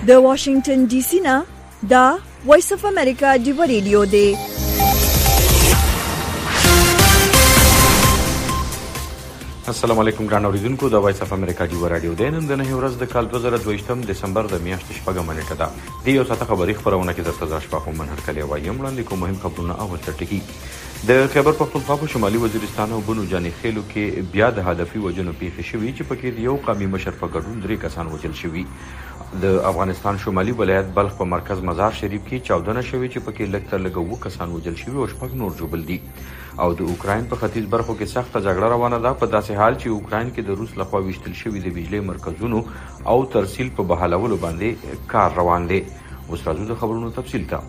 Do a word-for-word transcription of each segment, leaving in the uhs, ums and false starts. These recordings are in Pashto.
د واشنگټن ډي سي نه دا وایس اف امریکا ډیو ریډیو دی. السلام علیکم ګران اوریدونکو، د وایس اف امریکا ډیو رادیو دی. نن د نهه ورځ د کال دوه زره دوه دسمبر د میاشتې شپږمه نیټه ده. د یو ساعته خبري خبرونه کې درته ځا شپه هم هرکلی وایم. وړاندې کوم مهم خبرونه اول تر ټکی. د خیبر پختونخوا په شمالي وزیرستان او بنو جاني خیلو کې بیا د هدفي وژنو پیښې شوي چې پکې د یو قومي مشر په ګډون درې کسان وژل شوي. د افغانستان شمالي ولایت بلخ په مرکز مزار شریف کې چاودنه شوې چې پکې لږ تر لږه اووه کسان وژل شوي او شپږ نور ژوبل دي. او د اوکراین په ختیځ برخو کې سخته جګړه روانه ده، په داسې حال چې اوکراین کې د روس لخوا ویشتل شوي د بجلی مرکزونو او ترسیل په بحالولو باندې کار روان دی. اوس راځو د خبرونو تفصیل ته.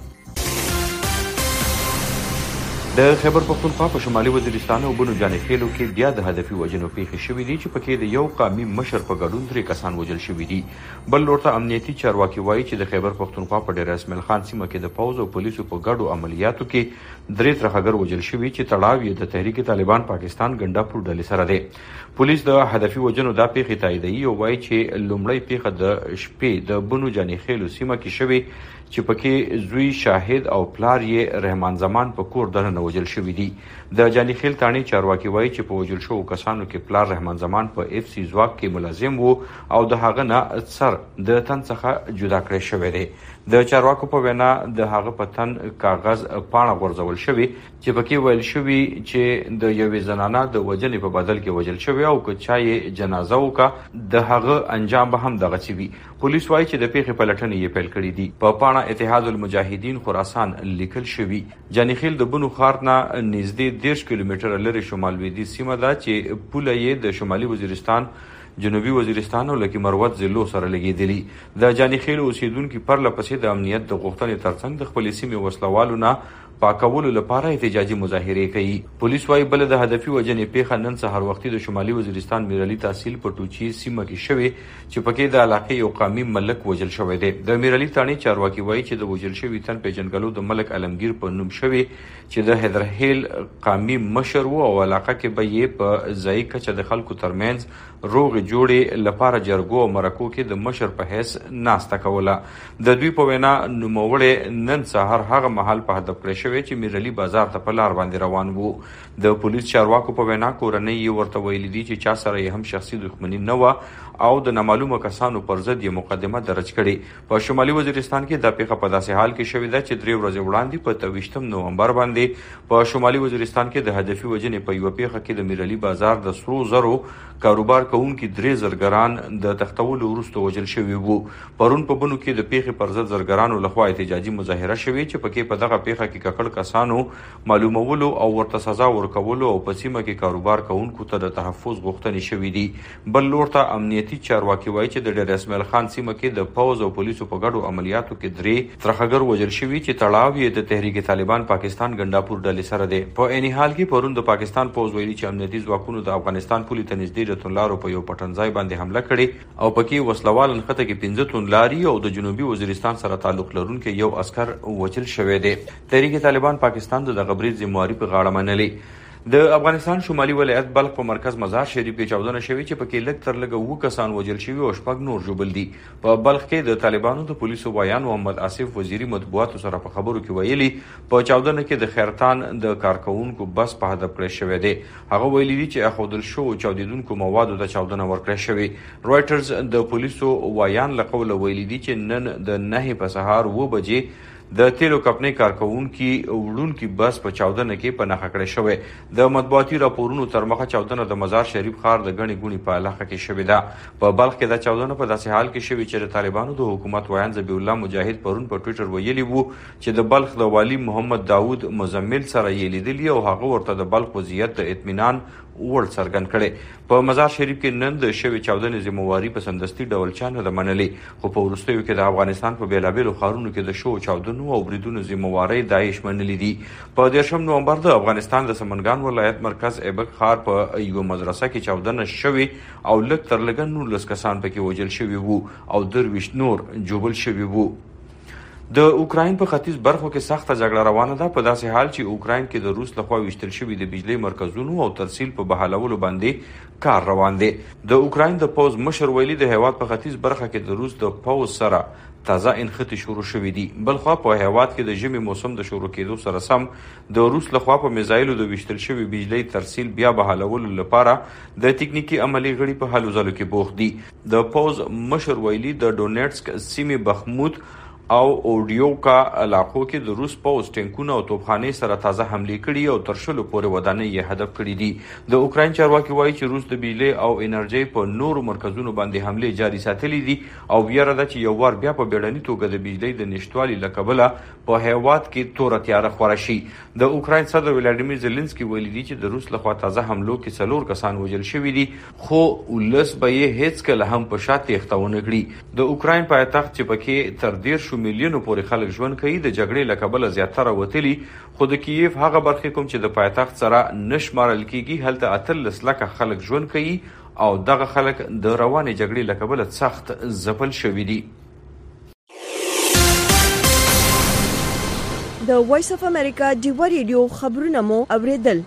د خیبر پختونخوا په شمالي وزیرستان او بنو جاني خیلو کې بیا د هدفي وژنو پیښې شوې دي چې پکې د یو قومي مشر په ګډون درې کسان وژل شوي دي. بل لور ته امنیتي چارواکي وایي چې د خیبر پختونخوا په ډیر اسماعیل خان سیمه کې د پوځ او پولیسو په ګډو عملیاتو کې درې ترهګر وژل شوي چې تړاو یې د تحریک طالبان پاکستان ګنډاپور ډلې سره دی. پولیس د هدفي وژنو دا پیښې تاییدوي او وایي چې لومړی پیښه د شپې د بنو جاني خیلو سیمه کې شوې چې پکې زوی شاهد او پلار یې رحمان زمان په کور دننه وژل شوي دي. د جاني خیل تاڼي چارواکي وایي چې په وژل شوو کسانو کې پلار رحمان زمان په اف سی ځواک کې ملازم وو او د هغه نه سر د تن څخه جدا کړی شوی دی. د چارواکو په وینا د هغه په تن کاغذ پاڼه غورځول شوی چې پکې ویل شوی چې د یوې زنانه د وژنې په بدل کې وژل شوی او که چا یې جنازه وکړه د هغه انجام به هم دغسې وي. پولیس وایي چې د پیښې پلټنې یې پیل کړي دي. په پاڼه اتحاد المجاهدین خراسان لیکل شوی. جاني خیل د بنو ښار نه نږدې دېرش کیلومتره لرې شمال لویدیځ سیمه ده چې پوله یې د شمالي وزیرستان، جنوبي وزیرستان او لکي مروت ضلعو سره لګېدلي. د جاني خیل اوسیدونکي پرله پسې د امنیت د غوښتنې ترڅنګ د خپلې سیمې وسلوالو نه پاکولو لپاره احتجاجي مظاهرې کوي. پولیس وايي بل د هدفي وژنې پیښه نن سهار وختي د شمالي وزیرستان میرعلي تحصیل په ټوچي سیمه کې شوې چې پکې د علاقې یو قومي ملک وژل شوی دی. د میرعلي تاڼي چارواکي وایي چې د وژل شوي تن پیژنګلو د ملک علمگیر په نوم شوی چې د حیدرهیل قومي مشر و او علاقه کې به یې په ځایي کچه د خلکو ترمنځ روغې جوړې لپاره جرګو او مرکو کې د مشر په حیث ناسته کوله. د دوی په وینا نوموړی نن سهار هغه مهال په هدف کړی شوی چې میرعلي بازار ته په لار باندې روان وو. د پولیس چارواکو په وینا کورنۍ یې ورته ویلي دي چې چا سره یې هم شخصي دښمني نه وه او د نامعلومه کسانو پر ضد یې مقدمه درج کړې. په شمالي وزیرستان کې دا پیښه په داسې حال کې شوې ده چې درې ورځې وړاندې په تویشتم نومبر باندې په شمالي وزیرستان کې د هدفي وژنې په یوه پیښه کې د میرعلي بازار د سرو زرو کاروبار کوونکي درې زرګران د تښتولو وروسته وژل شوي وو. پرون په بنو کې د پیښې پر ضد زرګرانو لخوا احتجاجي مظاهره شوې چې پکې په دغه پیښه کې ککړ کسانو معلومولو او ورته سزا ورکولو او په سیمه کې کاروبار کوونکو ته د تحفظ غوښتنې شوې دي. بل لور ته امنیتي چارواکي وایي چې د ډیر اسماعیل خان سیمه کې د پوځ او پولیسو په ګډو عملیاتو کې درې ترهګر وژل شوي چې تړاو یې د تحریک طالبان پاکستان ګنډاپور ډلې سره دی. په عین حال کې پرون د پاکستان پوځ ویلي چې امنیتي ځواکونو د افغانستان پولې ته نږدې د توندلارو په یو پټنځای باندې حمله کړې او پکې وسلوال نښته کې پنځه توندلاري او د جنوبي وزیرستان سره تعلق لرونکي یو عسکر وژل شوی دی. تحریک طالبان پاکستان د دغه برید ذمہواري په غاړه منلې. د افغانستان شمالي ولایت بلخ په مرکز مزار شریف کې چاودنه شوې چې پکې لږ تر لږه اووه کسان وژل شوي او شپږ نور ژوبل دي. په بلخ کې د طالبانو د پولیسو وایان محمد آصف وزیري مطبوعاتو سره په خبرو کې ویلي په چاودنه کې د خیرتان د کارکوونکو بس په هدف کړی شوی دی. هغه ویلي دي چې اخودل شوو چاودیدونکو موادو ته چاودنه ورکړی شوې. رویټرز د پولیسو وایان له قوله ویلي دي چې نن د نهې په سهار اووه بجې د تیلو کمپنۍ کارکوونکي وړونکي بس په چاودنه کې په نښه کړی شوی. د مطبوعاتي راپورونو تر مخه چاودنه د مزار شریف ښار د ګڼې ګوڼې په علاقه کې شوې ده. په بلخ کې دا چاودنه په داسې حال کې شوې چې د طالبانو د حکومت ویان ذبیح الله مجاهد پرون په ټویټر ویلي وو چې د بلخ د والي محمد داود مزمل سره یې لیدلي او هغه ورته د بلخ وضعیت د اطمینان وړ څرګند کړي. په مزار شریف کې نن د شوې چاودنې ذمہواري په سمدستي ډول چا نه ده منلې، خو په وروستیو کې د افغانستان په بېلابېلو ښارونو کې د شوو چاودنو او بریدونو ذمہوارۍ داعش منلي دي. په دېرشم نومبر د افغانستان د سمنګان ولایت مرکز ایبک ښار په یوه مدرسه کې چاودنه شوې او لږ تر لږه نولس کسان پکې وژل شوي وو او درویشت نور ژوبل شوي وو. د اوکراین په ختیځ برخو کې سخته جګړه روانه ده، په داسې حال چې اوکراین کې د روس لخوا ویشتل شوي د بجلی مرکزونو او ترسیل په بحالولو باندې کار روان دی. د اوکراین د پوځ مشر ویلي د هیواد په ختیځ برخه کې د روس د پوځ سره تازه انخته شروع شوې دي. بلخوا په هیواد کې د ژمي موسم د شروع کېدو سره سم د روس لخوا په میزایلو د ویشتل شوي بجلی ترسیل بیا بحالولو لپاره د تکنیکی عملی غړي په هلو ځلو کې بوخت دي. د پوز مشر ویلي د ډونیټسک سیمې بخمود او اوډیوکا علاقو کې د روس پوز ټینکونه او توپخانې سره تازه حملې کړي او تر شلو پورې ودانۍ یې هدف کړي دي. د اوکراین چارواکي وایي چې روس د بجلی او انرژۍ په نورو مرکزونو باندې حملې جاري ساتلي دي او ویره ده چې یو وار بیا په بیړني توګه د بجلی د نشتوالي له کبله په هیواد کې توره تیاره خوره شي. د اوکراین صدر ولادیمیر زيلنسکي ویلي دي چې د روس لخوا تازه حملو کې څلور کسان وژل شوي دي، خو ولس به یې هیڅکله هم په شا تېښته ونه کړي. د اوکراین پایتخت چې پکې تر دېرشو میلیونو پورې خلک ژوند کوي د جګړې له کبله زیاتره وتلي، خو د کیف هغه برخې کوم چې د پایتخت سره نه شمارل کیږي هلته اتلس لکه خلک ژوند کوي او دغه خلک د روانې جګړې له کبله سخت ځپل شوي دي. د وایس اف امریکا ډیوا ریډیو خبرونه مو اوریدل.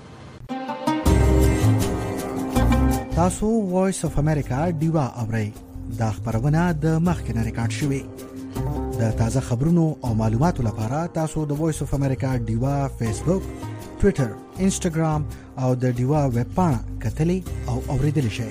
تاسو وایس اف امریکا ډیوا اورئ. دا خبرونه د مخکنه ریکارډ شوې. د تازه خبرونو او معلوماتو لپاره تاسو د وایس اف امریکا ډیوا فیسبوک، ټوئیټر، انسټاګرام او د ډیوا ویب پاڼه کتلی او اوریدلی شئ.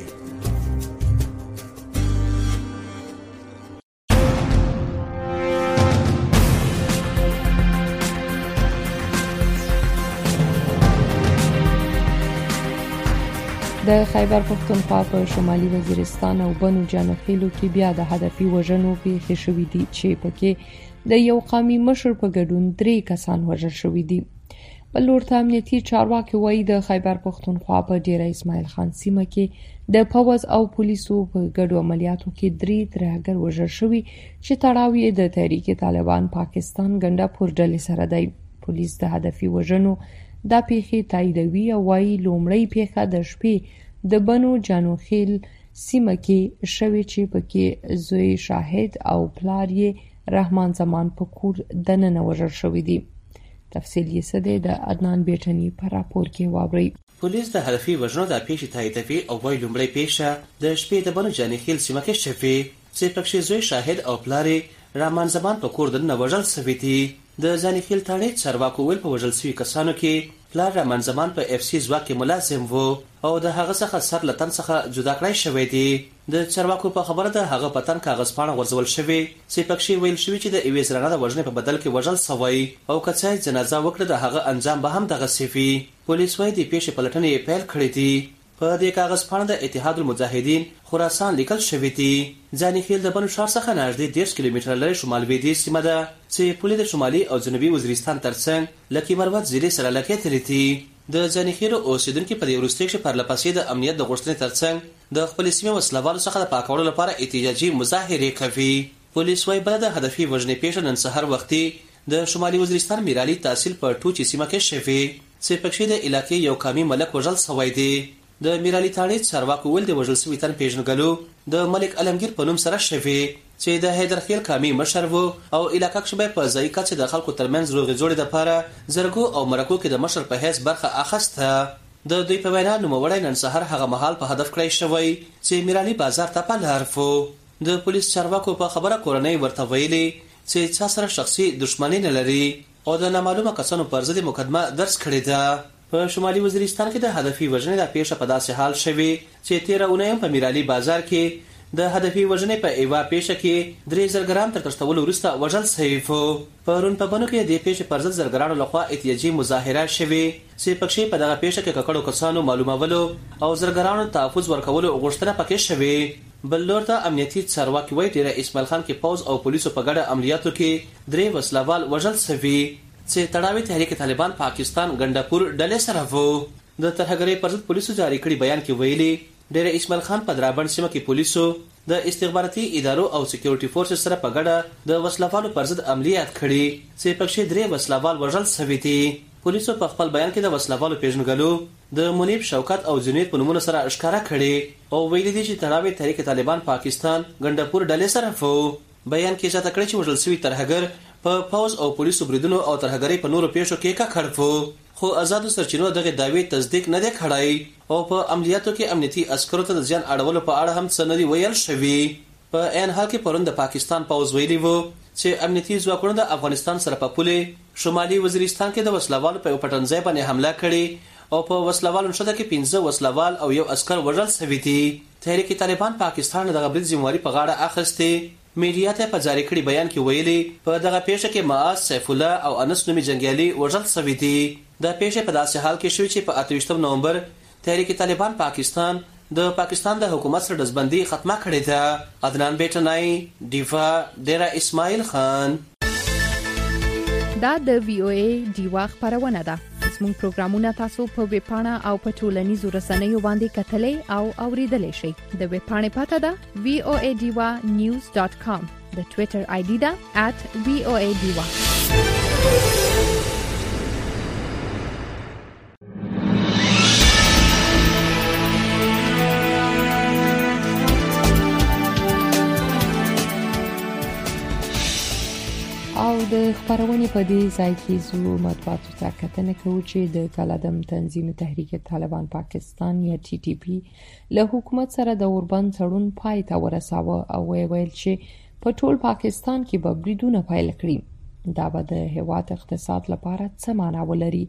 د خیبر پښتونخوا په شمالي وزیرستان او بنو جانخیلو کې بیا د هدفي وژنو پیښې شوې دي چې پکې د یو قومي مشر په ګډون درې کسان وژل شوي دي. بل ورته امنیتي چارواکي وایي د خیبر پښتونخوا په ډیره اسماعیل خان سیمه کې د پوځ او پولیسو په ګډو عملیاتو کې درې ترهګر وژل شوي چې تړاو یې د تحریک طالبان پاکستان ګنډاپور ډلې سره دی. پولیس د هدفي وژنو دا پیښې تاییدوي او وایي لومړی پیښه د شپې د بنو جانوخیل سیمه کې شوې چې پکې زوی شاهد او پلار یې رحمان زمان په کور دننه وژل شوي دي. تفصیل یې څه دی د عدنان بیټني په راپور کې واورئ. پولیس د هدفي وژنو د پیښې تاییدوي او وایي لومړی پیښه د شپې د بنو جانوخیل سیمه کې شوې چې پکې زوی شاهد او پلار یې رحمان زمان په کور دننه وژل شوي دي. د ځانخیل تاڼې چارواکو ویل په وژل شوي کسانو کې پلار رحمان زمان په اف سی ځواک کې ملازم و او د هغه څخه سر له تن څخه جدا کړی شوی دی. د چارواکو په خبره ده هغه په تن کاغذ پاڼه غورځول شوې چې پکې ویل شوي چې د یوې زنانه د وژنې په بدل کې وژل شوی او که څه جنازه وکړه د هغه انجام به هم دغسې وي. پولیس وایي د پیښې پلټنې پیل کړې دي. په دې کاغذ پاڼه د اتحاد المجاهدین خراسان لیکل شوی دی. ځانخیل د بنو ښار څخه نږدې دېرش کیلومتره لرې شمال لویدیځ سیمه ده چې پولې د شمالي او جنوبي وزیرستان ترڅنګ له کیمروت ضلعې سره لګېدلې دي. د ځانخیلو اوسېدونکي په دې وروستي کې پرله پسې د امنیت د غوښتنې ترڅنګ د خپلې سیمې وسلوالو څخه د پاکولو لپاره احتجاجي مظاهرې کوي. پولیس وایي بله د هدفي وژنې پیښه نن سهار وختي د شمالي وزیرستان میرالي تحصیل په ټوچي سیمه کې شوې چې پکې د علاقې یو قومي ملک وژل شوی دی. د میرالي تاڼې چارواکو ویل د وژل شوي تن پیژنګلو د ملک علمگیر په نوم سره شوی چې د حیدرخیل قومي مشر و او علاقه کې په ځای کچې د خلکو ترمنځ روغې جوړې دپاره زرګو او مرکو کې د مشر په حیث برخه اخیسته. د دوی په وینا نوموړی نن سهار هغه مهال په هدف کړی شوی چې میرالي بازار ته په لار و. د پولیس چارواکو په خبره کورنۍ ورته ویلي چې چا سره شخصي دښمني نه لري او د نامعلومه کسانو پر ضد مقدمه درج کړې ده. په شمالي وزیرستان کې د هدفي وژنې د پیښه په داسې حال شوی چې تیره اونۍ په میرالي بازار کې د هدفي وژنې په ایوا پیښه کې درې زرګران تر تښتولو وروسته وژل شوي وو. پرون په بنو کې د دې پیښې پر ضد زرګرانو لخوا احتجاجي مظاهره شوې چې پکې په دغه پیښه کې ککړو کسانو معلومولو او زرګرانو تحفظ ورکولو غوښتنه پکې شوې. بل لور ته امنیتي چارواکي وایي ډیره اسماعیل خان کې پوځ او پولیسو په ګډه عملیاتو کې درې وسلوال وژل شوي چې تړاوي تحریک طالبان پاکستان ګنډاپور ډلې سره وو. د ترهګرۍ پر ضد پولیسو جاری کړي بیان کې ویلي ډیره اسماعیل خان په درابڼ سیمه کې پولیسو د استخباراتي ادارو او سکیورټي فورسز سره په ګډه د وسلوالو پر ضد عملیات کړي چې پکې درې وسلوال وژل شوي دي. پولیسو په خپل بیان کې د وسلوالو پیژنګلو د منیب شوکت او جنید په نومونو سره اشکاره کړي او ویلي دي چې تړاوي تحریک طالبان پاکستان ګنډاپور ډلې سره وو. بیان کې ځکه کړی چې وژل شوي ترهګر په پوز او پولیسو بریدونو او ترهګرۍ په نورو پیښو کې ککړ وو، خو آزادو سرچینو دغه دعوی تصدیق نه دی کړی او په عملیاتو کې امنیتي عسکرو ته د ځان اړولو په اړه هم څه نه دی ویل شوی. په عین حال کې پرون د پاکستان پوز ویلي وو چې امنیتي ځواکونو د افغانستان سره په پوله شمالي وزیرستان کې د وسلوالو په پټنځای باندې حمله کړې او په وسلوالو نشته کې پنځه وسلوال او یو عسكر وژل شوی دي. تحریک طالبان پاکستان دغه برید ذمہواری په غاړه اخیسته. میډیا ته په جاری کړي بیان کې ویلي په دغه پیښه کې معاذ سیف الله او انس نومي جنگیالي وژل شوی دي. د پیښې په داسې حال کې شوی چې په اته ویشتم نومبر تحریک طالبان پاکستان د پاکستان د حکومت سره دزبندي ختمه کړې ده. عدنان بیٹنای، ډیوا، ډیرا اسماعیل خان. دا د وی او ای ډیوا خبرونه ده. زموږ پروګرامونه تاسو په ویب پاڼه او په ټولنیزو رسنیو باندې کتلې او اوریدلای شئ. د ویب پاڼې پته ده وی او ای ډیوا نیوز ډاٹ کام. د ټوئیټر آی ډي ده ات وی او ای ډیوا. او د خبرونې په دې ځای کې زو مطبوعاتو ته کتنه کوو چې د کالعدم تنظیم تحریک طالبان پاکستان یا ټي ټي پی له حکومت سره د اوربند تړون پای ته ورساوه او ویل چې په ټول پاکستان کې به بریدونه پیل کړي. دا به د هیواد اقتصاد لپاره څه معنا ولري؟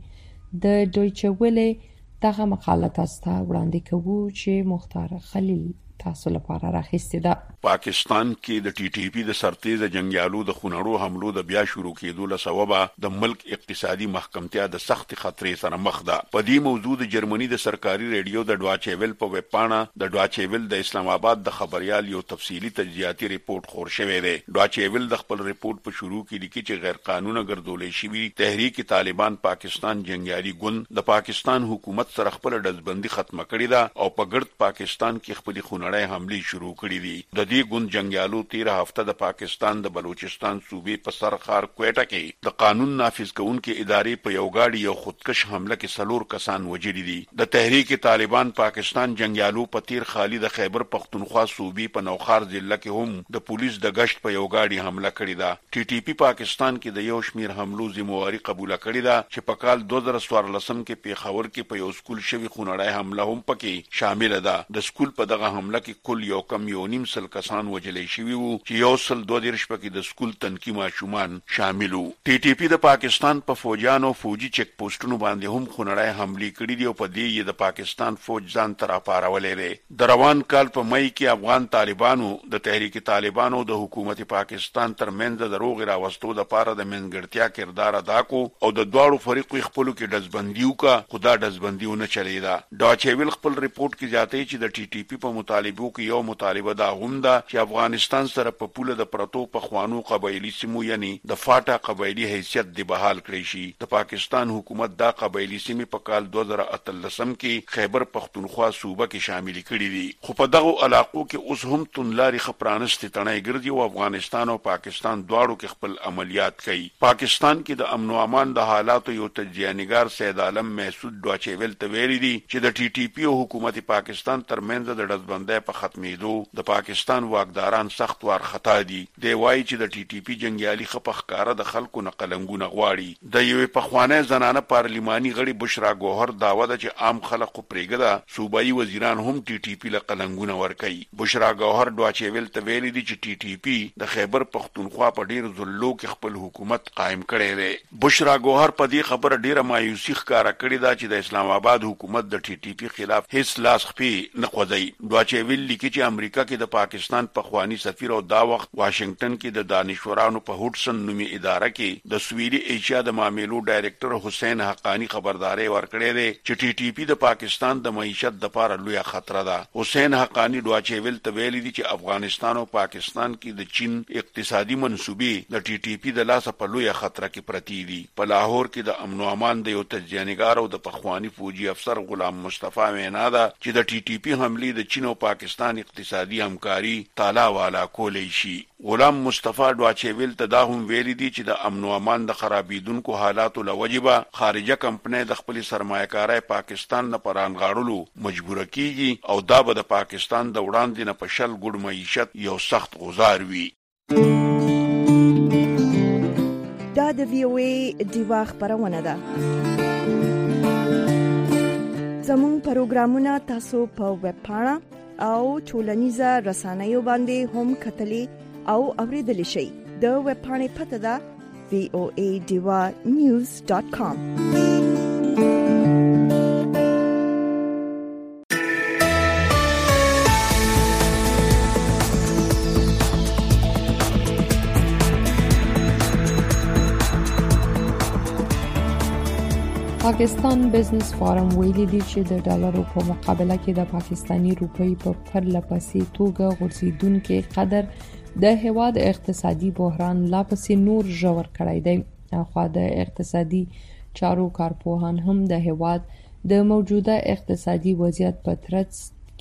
د دویچه ویلې دغه مقاله تاسو ته وړاندې کوو چې مختار خلیل تاسو لپاره راخسته ده. پاکستان کې د ټي ټي پی د سرتیز جنگیالو د خونړو حملو د بیا شروع کېدو له سببه د ملک اقتصادي محکمتیا د سخت خطرې سره مخ ده. په دې موضوع د جرمني د سرکاري ریډیو د ډواچې ویل په ویب پاڼه د ډواچې ویل د اسلام آباد د خبريال یو تفصیلی تجزیاتي ریپورت خور شوی دی. ډواچې ویل د خپل ریپورت په شروع کې لیکي چې غیر قانوني ګرځولې شوی تحریک طالبان پاکستان جنگیالي ګوند د پاکستان حکومت سره خپل دزبندي ختمه کړې ده او په ګرد پاکستان کې خپل خونړې حمله شروع کړې دي. د دې ګوند جنگیالو تیر هفته د پاکستان د بلوچستان صوبې په سرخار کوټه کې د قانون نافذ کوونکې ادارې په یو گاډي یو خودکش حمله کې سلور کسان وژلي دي. د تحریک طالبان پاکستان جنگیالو په تیر خالی د خیبر پختونخوا صوبې په نوخار ضلع کې هم د پولیس د گشت په یو گاډي حمله کړې ده. ټي ټي پی پاکستان کې د یو شمیر حملو ذمہواری قبول کړې ده چې په کال دوه زره څوارلس کې پیښور کې په یو سکول شوی خونړی حمله هم پکې شامل ده. د سکول په دغه حمله کې کل یو کم یو نیم سل کسان وژلې شوي وو چې یو سل دوه دیرش پکې د سکول تنکي ماشومان شامل وو. ټي ټي پی د پاکستان په فوجانو فوجي چک پوسټونو باندې هم خونړی حملې کړې دي او په دې یې د پاکستان فوج ځان تر اپارولې دی. د روان کال په مئی کې افغان طالبانو د تحریک طالبانو د حکومت پاکستان ترمنځ د روغ راوستو د پاره د منځګړتیا کردار ادا کو او د دواړو فریقو خپلو کې دزبندیو کا خدا دزبندیو نه چلیدا. ډاچې ویل خپل ریپورت کې ځاتې چې د ټي ټي پی په مطالبو کې یو مطالبه دا هم ده چې افغانستان سره په پوله د پرتو په خوانو قبایلی سیمو یعنی د فاټا قبایلی حیثیت دی بحال کړی شي. د پاکستان حکومت دا قبایلی سیمې په کال دوه زره اتلسم کې خیبر پختونخوا صوبه کې شامل کړي دي. خو په دغه علاقو کې اوس هم تونلاري خپرانست تنای ګرځي او افغانستان او پاکستان دواړو کې خپل عملیات کوي. پاکستان کې د امن او امان د حالاتو یو تجزیه‌نګار سید عالم محسود ډواچېول ته ویلي دي چې د ټي ټي پی او حکومت پاکستان ترمنځ د دزبندۍ په ختمېدو د پاکستان واکداران سخت وارخطا دي. دی وایي چې د ټي ټي پی جنگیالي خپخ کاره د خلکو نه قلنګونه غواړي. د یوې پخوانۍ زنانه پارلماني غړي بشرا ګوهر داوا ده چې عام خلک پرېږده صوبایي وزیران هم ټي ټي پی له قلنګونه ورکوي. بشرا ګوهر ډواچېول ته ویلي دي چې ټي ټي پی د خیبر پختونخوا په ډیر ذلو کې خپل حکومت قائم کړی دی. بشرا ګوهر په دې خبره ډیره مایوسي ښکاره کړې ده چې د اسلام آباد حکومت د ټي ټي پی خلاف هیڅ لاس خپې نه خوځوي. ډواچېول لیکي چې امریکا کې د پاکستان پخوانی سفیر او دا وخت واشنگټن کې د دانشورانو په هوډسن نومي اداره کې د سویلي ایشیا د معاملو ډایریکټر حسین حقانی خبرداري ورکړې ده چې ټي ټي پی د پاکستان د معیشت د لپاره لوی خطر ده. حسین حقانی ډواچېول ته ویلي دي چې افغانستان او پاکستان کې د چین اقتصادي منسوبې د ټي ټي پی د لاسه په لوی خطر کې پرتی دي. په لاهور کې د امن او امان د یو تجزیه‌نګار او د پخوانی فوجي افسر غلام مصطفی وینا ده چې د ټي ټي پی حملې د چین او پاکستان اقتصادي همکاري تالا والا کولې شي. غلام مصطفی ډواچېول ته دا هم ویلي دي چې د امن او امان د خرابېدونکو حالاتو لوجبه خارجه کمپنۍ د خپل سرمایه‌کارۍ پاکستان نه پرانغاړلو مجبور کیږي او دا به د پاکستان د وړاندې نه په شل ګډ معیشت یو سخت غزار وي. دا د وی او ای ډیوا خبرونه ده. زموږ پروګرامونه تاسو په ویب پاڼه او ټولنیزه رسنیو باندې هم کتلې او اوریدل شئ. د ویب پاڼې پته ده وی او ای ډیوا نیوز ډاٹ کام. پاکستان بزنس فورم ویلي دی چې د ډالرو په مقابله کې د پاکستانی روپۍ په پرله پسې توګه غورځیدونکو قدر د هیواد اقتصادي بحران لا پسې نور ژور کړی دی. اخوا د اقتصادي چارو کارپوهان هم د هیواد د موجوده اقتصادي وضعیت په ترڅ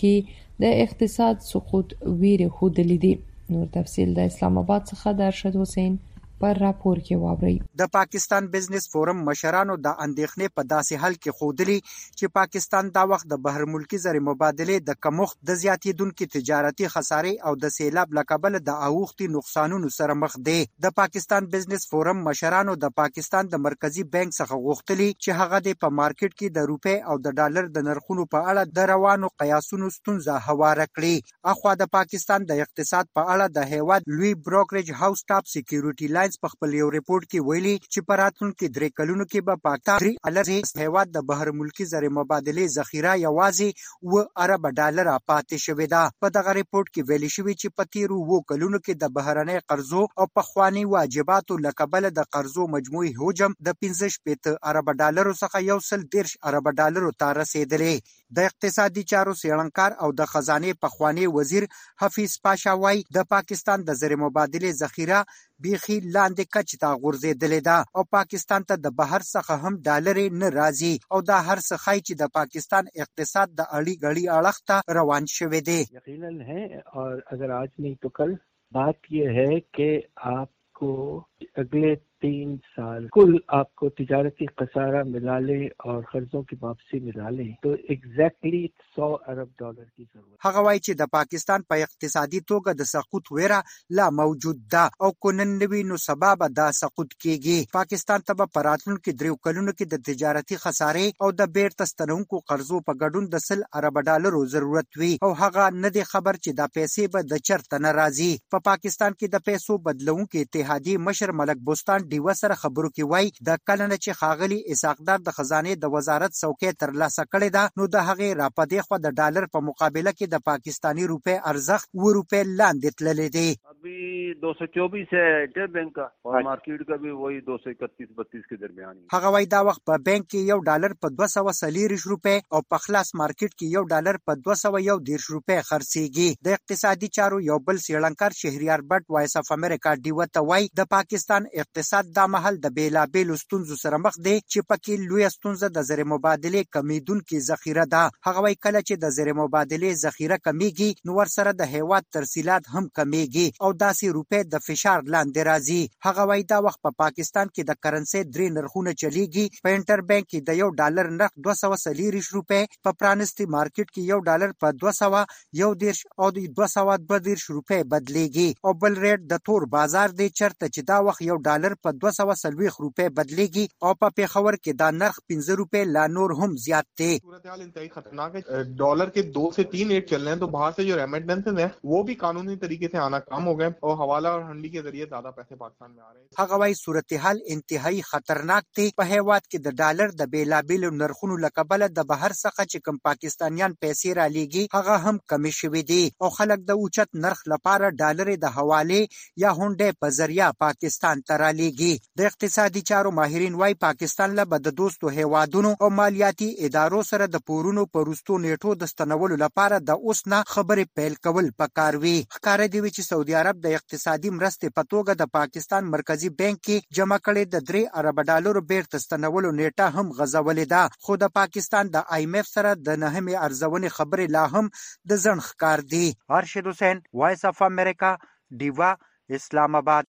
کې د اقتصاد سقوط ویره خودلې دي. نور تفصیل د اسلام آباد څخه د ارشد حسین پر راپور کې واوري. د پاکستان بزنس فورم مشرانو د اندېښنې په داسې حل کې خودلی چې پاکستان دا وخت د بهر ملکی زر مبادله د کمښت د زیاتیدونکو تجارتي خسارې او د سیلاب لکبل د اوختي نقصانونو سره مخ دي. د پاکستان بزنس فورم مشرانو د پاکستان د مرکزی بانک څخه غوښتلی چې هغه د په مارکیټ کې د روپی او د ډالر د نرخونو په اړه د روانو قیاسونو ستونزه هواره کړي. اخوا د پاکستان د اقتصاد په اړه د هیواد لوی بروکریج هاوس ټاپ سکیورټي لاینز په خپل یو ریپورت کې ویلي چې په راتلونکو درې کلونو کې به پاکستان الرزي هیواد د بهر ملکی زر مبادله ذخیره یوازې و ارب ډالر پاتې شوې ده. په دغه ریپورت کې ویلي شوی چې په تیرو و کلونو کې د بهرنۍ قرضو او پخوانی واجباتو لکبل د قرضو مجموعي حجم د پنځه شپږ ارب ډالر څخه یو سل دیرش ارب ډالر ته رسیدلې. د اقتصادي چارو څېړنکار او د خزانه پخوانی وزیر حفیظ پاشا وايي د پاکستان د زر مبادله ذخیره بیخي لاندې کچ ته غورځېدلې ده او پاکستان ته د بهر څخه هم ډالر نه راځي او دا هر څه خای چې د پاکستان اقتصاد د اړي غړي اړخ ته روان شوی دی. یقینا ہے اور اگر آج نہیں تو کل بات یہ ہے کہ آپ کو اگلے تین سال کل آپ کو تجارتی خسارہ ملا لے اور قرضوں کی واپسی ملا لے تو ایگزیکٹلی سو ارب ډالر کی ضرورت. هغه وایي چې د پاکستان په اقتصادي توګه د سقوط ویره لا موجود ده او کونن نوی نو سبب دا سقوط کیږي. پاکستان ته په راتلونکو دریو کلونو کې د تجارتي خسارې او د بیرته ستنونکو قرضو په ګډون د سل ارب ډالرو ضرورت وي او هغه نه دی خبر چې د پیسې به د چرته نه راځي. په پاکستان کې د پیسو بدلونکو اتحادیه مشر ملک بوستان ډیوه سره خبرو کې وای د کلنه چې خاغلی اسحاقدار د خزانه د وزارت څوکۍ تر لاسه کړې ده نو د هغې راپدې خو د ډالر په مقابله کې د پاکستانی روپے ارزښت و روپے لاندې تللی دی. ابھی دو سو چوبیس ہے انٹر بینک کا اور مارکیٹ کا بھی وہی دو سو اکتیس بتیس کے درمیان. هغه وای دا وخت په بانک کې یو ډالر په دوه سوه څلوېښت روپے او په خلاص مارکیټ کې یو ډالر په دوه سوه یو دېرش روپے خرڅيږي. د اقتصادي چارو یو بل څېړنکار شهریار بټ وایس اف امریکا ډیو ته وای د پاکستان اقتصاد د محل د بیلابېلو ستونزو سره مخ دی چې پکې لوی ستونزه د زر مبادله کمیدونکو ذخیره ده. هغه وای کله چې د زر مبادله ذخیره کمیږي نو ور سره د هیواد ترسیلات هم کمیږي او داسې روپے د فشار لاندې راځي. هغه وای دا وخت په پاکستان کې د کرنسي درې نرخونه چلیږي. په انټر بانک کې د یو ډالر نرخ دوه سوه څلوېښت روپے، په پرانستي مارکیټ کې یو ډالر په دوه سوه یو دېرش او د دوه سوه دوه دېرش روپے بدلیږي او بل ریټ د تور بازار دی چرته چې دا وخت یو ډالر په دوه سوه څلوېښت روپے بدلیږي او په پیښور کې دا نرخ پنځه روپے لا نور هم زیات دی. صورتحال انتہائی خطرناک ہے. ڈالر کے دو سے تین ریٹ چل رہے ہیں تو باہر سے جو ریمیٹنسز ہیں وہ بھی قانونی طریقے سے آنا کم ہو گئے اور حوالہ اور ہنڈی کے ذریعے زیادہ پیسے پاکستان میں آ رہے ہیں. هغه وايي صورتحال انتهایی خطرناک دی. په هیواد کې د ډالر د بیلابېلو نرخونو لکبل د بهر څخه چې کوم پاکستانیان پیسې را لیږي هغه هم کمی شوي دي او خلک د اوچت نرخ لپاره ډالر د حواله یا هونډې په ذریعہ پاکستان ته را لیږي. د اقتصادي چارو ماهرین وايي پاکستان له د دوستو هیوادونو او مالیاتي ادارو سره د پورونو په وروستو نیټو د ستنولو لپاره د اوس نه خبرې پیل کول پکار وي. ښکاره دی چې سعودي عرب د اقتصادي مرستې په توګه د پاکستان مرکزی بانک کې جمع کړي د درې ارب ډالرو بیرته ستنولو نیټه هم غځولې ده خو د پاکستان د آی ایم ایف سره د نهمې ارزونې خبرې لا هم د ځنډ ښکار دي. ارشد حسین وایس اف امریکا ډیوا اسلام آباد.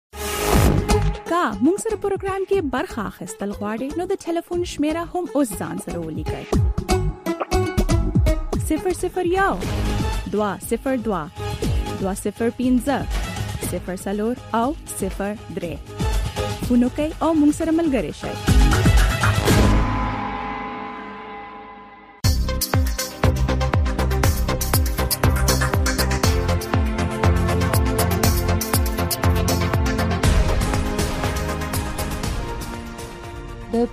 کا مونږ سره پروګرام کې برخه اخیستل غواړئ نو د ټلیفون شمیره هم اوس ځان سره ولیکئ. صفر صفر یو دوه صفر دوه دوه صفر پنځه صفر څلور او صفر درې فون وکړئ او مونږ سره ملګري شئ.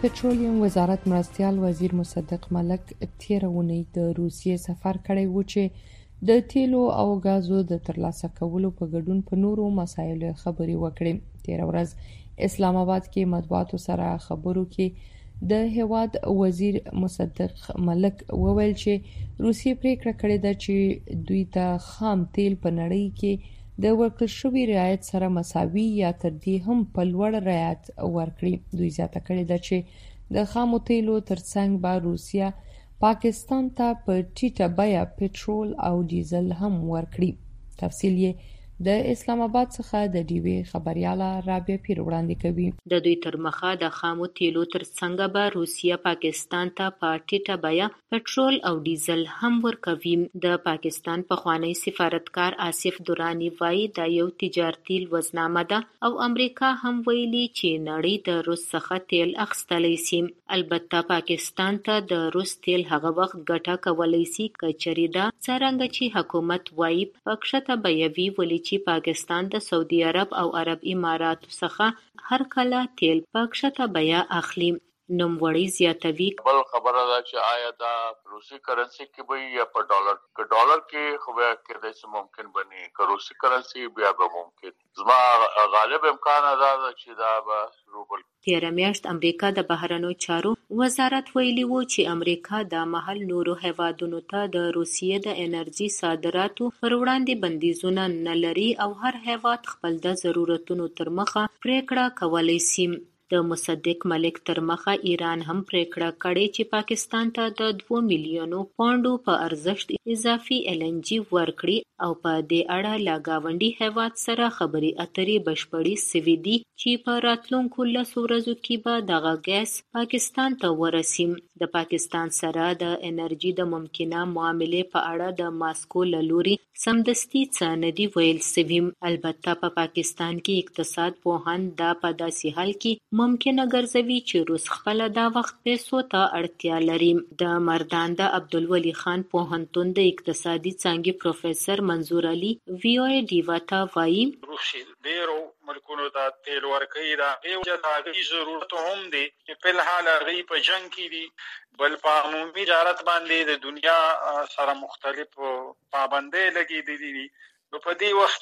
پټرولیم وزارت مرستیال وزیر مصدق ملک تیره اونۍ د روسیې سفر کړی و چې د تیلو او غازو د ترلاسه کولو په ګډون په نورو مسایلو خبرې وکړي. تیره ورځ اسلام آباد کې مطبوعاتو سره خبرو کې د هیواد وزیر مصدق ملک وویل چې روسیې پریکړه کړې ده چې دوی ته خام تیل په نړۍ کې د ورکړل شوي رعایت سره مساوي یا تر دې هم په لوړ رعایت ورکړي. دوی زیاته کړې ده چې د خامو تیلو ترڅنګ به روسیه پاکستان ته په ټیټه بیه پټرول او ډیزل هم ورکړي. تفصیل یې د اسلام آباد څخه د ډیوی خبرياله رابعه پیر وړاندې کوي. د دوی تر مخه د خامو تیلو ترڅنګ به روسیه پاکستان ته په ټیټه بیه پټرول او ډیزل هم ورکوي. د پاکستان پخوانی سفارتکار آصف درانی وایي دا یو تجارتي لوزنامه ده او امریکا هم ویلي چې نړۍ د روس څخه تیل اخیستلی شي. البته پاکستان ته د روس تیل هغه وخت ګټه کولی شي که چېرې دا څرنګه چې حکومت وایي په کښته بیه وي، ولې چې پاکستان د سعودي عرب او عرب اماراتو څخه هر کله تیل په کښته بیه اخلي. نوموړی زیاتوي بل خبره ده چې آیا دا روسي کرنسي کې به یا په ډالر کې ډالر کې خو بیا کېدای شي ممکن بني که روسي کرنسي بیا به ممکن زما غالب امکان ده چې دا به روبل. تیره میاشت امریکا د بهرنیو چارو وزارت ویلي و چې امریکا دا مهال نورو هیوادونو ته د روسیې د انرژي صادراتو پر وړاندې بندیزونه نه لري او هر هیواد خپل د ضرورتونو تر مخه پریکړه کولی شي. د مصدق ملک تر مخه ایران هم پریکړه کړې چې پاکستان ته د دوه میلیونو پاونډو په ارزښت اضافي ایل ان جی ورکړي او په دې اړه له ګاونډي هیواد سره خبرې اترې بشپړې سوي دي چې په راتلونکو لسو ورځو کې به دغه ګیس پاکستان ته ورسي. د پاکستان سره د انرژي د ممکنه معاملې په اړه د ماسکو له لوري سمدستي څه نه دي ویل سوي. البته په پاکستان کې اقتصاد پوهان دا په داسې حال کې ممکنه ګرځوي چې روس خپله دا وخت پیسو ته اړتیا لري. د مردان د عبدالولي خان پوهنتون د اقتصادي څانګې پروفیسر منظور علي وی او ای ډیوا ته وایي روس ډیرو ملکونو ته تیل ورکوي، دا هغوی ضرورت هم دی چې په الحال هغوی په جنګ کې دي، بل په عمومي تجارت باندې د دنیا سره مختلف پابندۍ لګېدلې دي. نو په دې وخت